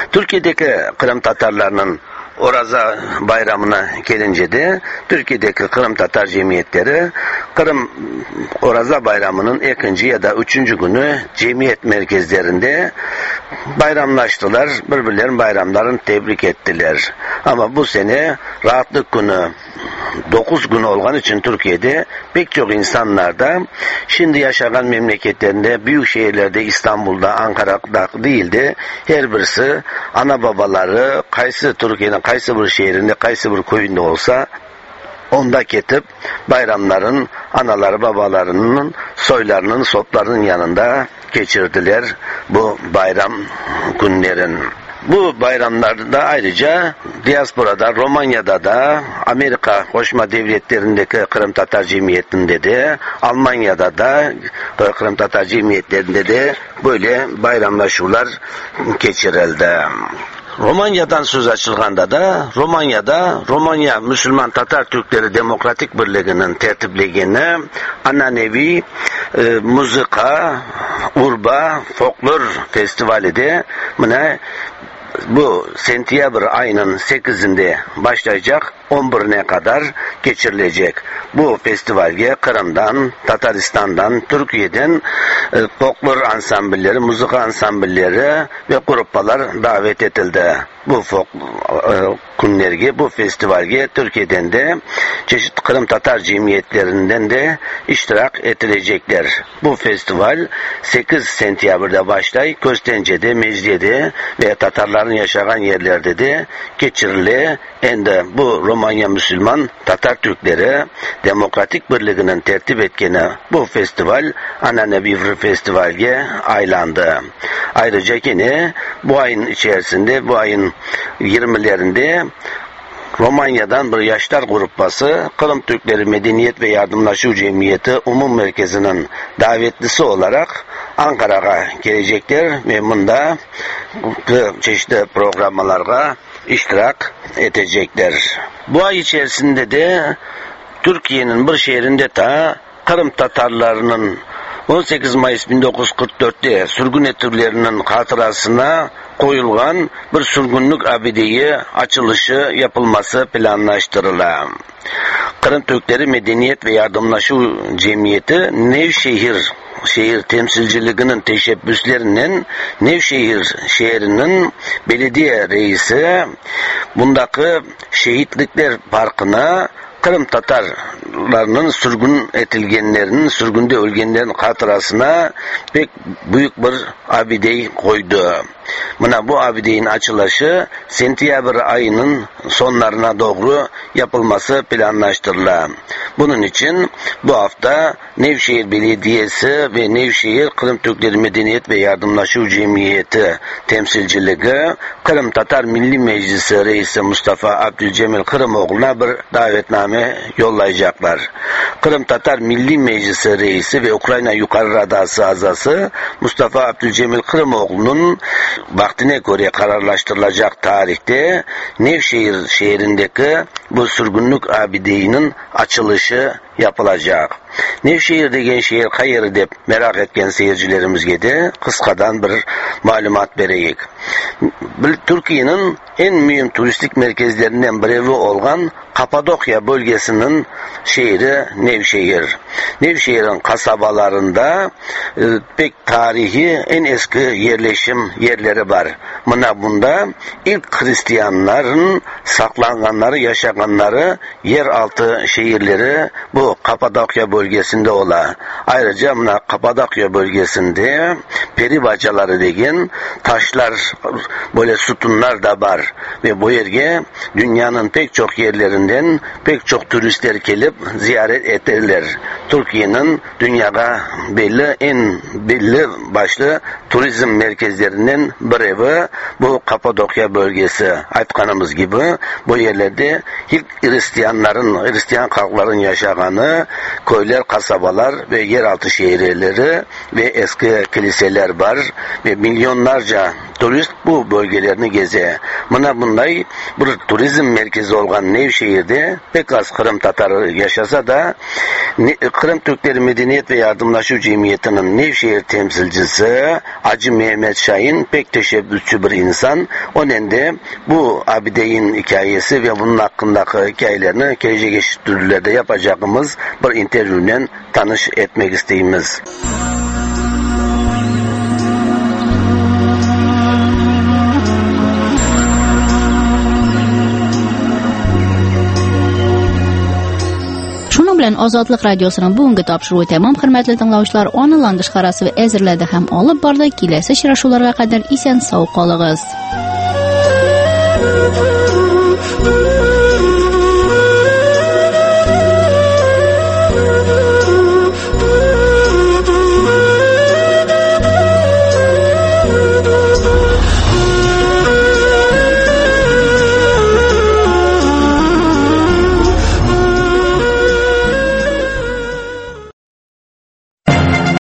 Türkiye'deki Kırım Tatarlarının Oraza bayramına gelince de Türkiye'deki Kırım Tatar cemiyetleri Kırım Oraza bayramının ikinci ya da üçüncü günü cemiyet merkezlerinde bayramlaştılar. Birbirlerinin bayramlarını tebrik ettiler. Ama bu sene rahatlık günü dokuz gün olan için Türkiye'de pek çok insanlar da şimdi yaşayan memleketlerinde, büyük şehirlerde, İstanbul'da, Ankara'da değil de her birisi ana babaları kaysı Türkiye'nin kaysı bir şehrinde, kaysı bir köyünde olsa onda ketip bayramların anaları babalarının soylarının soplarının yanında geçirdiler bu bayram günlerin. Bu bayramlarda ayrıca diasporada, Romanya'da da, Amerika Koşma Devletleri'ndeki Kırım Tatar Cemiyeti'nde de, Almanya'da da Kırım Tatar Cemiyetlerinde de böyle bayramlaşmalar geçirildi. Romanya'dan söz açılganda da Romanya'da Romanya Müslüman Tatar Türkleri Demokratik Birliği'nin tertipligini ananevi e, muzika, urba, folklor festivali de buna bu sentyabr ayının sekizinde başlayacak, on birine kadar geçirilecek. Bu festivalge Kırım'dan, Tataristan'dan, Türkiye'den e, folklor ansambulleri, müzik ansambulleri ve gruplar davet edildi. Bu folk, e, günlerge, bu festivalge Türkiye'den de çeşitli Kırım Tatar cemiyetlerinden de iştirak edilecekler. Bu festival sekiz sentyabrda başlayıp Köstence'de, Mecliye'de ve Tatarların yaşayan yerlerde de geçirilir. Ende bu Romanya Müslüman Tatar Türkleri Demokratik Birliği'nin tertip etkeni bu festival ananevi bir festivalge aylandı. Ayrıca yine bu ayın içerisinde, bu ayın yirmilerinde Romanya'dan bir yaşlar grupası Kırım Türkleri Medeniyet ve Yardımlaşma Cemiyeti Umum Merkezi'nin davetlisi olarak Ankara'ya gelecekler ve bunda çeşitli programlara iştirak edecekler. Bu ay içerisinde de Türkiye'nin bir şehrinde de Kırım Tatarlarının on sekiz Mayıs bin dokuz yüz kırk dörtte sürgün ettirlerinin hatırasına koyulgan bir sürgünlük abideyi açılışı yapılması planlaştırılan. Kırım Türkleri Medeniyet ve Yardımlaşma Cemiyeti Nevşehir şehir temsilciliğinin teşebbüslerinin Nevşehir şehrinin belediye reisi bundaki şehitlikler parkına Kırım Tatarlarının sürgün etilgenlerinin, sürgünde ölgenlerin hatırasına pek büyük bir abideyi koydu. Buna bu abideyin açılışı sentyabr ayının sonlarına doğru yapılması planlaştırılan. Bunun için bu hafta Nevşehir Belediyesi ve Nevşehir Kırım Türkleri Medeniyet ve Yardımlaşma Cemiyeti temsilciliği Kırım Tatar Milli Meclisi Reisi Mustafa Abdülcemil Kırımoğlu'na bir davetname yollayacaklar. Kırım Tatar Milli Meclisi Reisi ve Ukrayna Yukarı Radası azası Mustafa Abdülcemil Kırımoğlu'nun vaktine göre kararlaştırılacak tarihte Nevşehir şehrindeki bu sürgünlük abideyinin açılışı yapılacak. Nevşehir degen şehir hayır dep merak etken seyircilerimizge de kıskadan bir malumat bereyik. Türkiye'nin en mühim turistik merkezlerinden biri olan Kapadokya bölgesinin şehri Nevşehir. Nevşehir'in kasabalarında e, pek tarihi en eski yerleşim yerleri var. Buna bunda ilk Hristiyanların saklanganları, yaşaganları yeraltı şehirleri bu Kapadokya bölgesinde ola. Ayrıca buna Kapadokya bölgesinde peri bacaları degen taşlar, böyle sütunlar da var ve bu yerge dünyanın pek çok yerlerinden pek çok turistler gelip ziyaret ederler. Türkiye'nin dünyada belli en belli başlı turizm merkezlerinden biri bu Kapadokya bölgesi. Aytkanımız gibi bu yerlerde ilk Hristiyanların, Hristiyan halkların yaşaganı köyler, kasabalar ve yeraltı şehirleri ve eski kiliseler var ve milyonlarca turist bu bölgelerini geze. Buna bunday bir turizm merkezi olan Nevşehir'de pek az Kırım Tatarı yaşasa da Kırım Türkleri Medeniyet ve Yardımlaşma Cemiyeti'nin Nevşehir temsilcisi Hacı Mehmet Şahin pek teşebbüsçü bir insan. O nedenle bu abideyin hikayesi ve bunun hakkındaki hikayelerini gelecek geçiştürülerde yapacağımız bir intervüyle tanış etmek isteyimiz. Şunun bilan Ozodlik radiosunun bugungi topshiruvi tamam, hurmatli tinglovchilar. Onlandish qarasi va azirladi ham olib bordi. Kelasi uchrashuvlarga qadar esen sog' qoling'iz.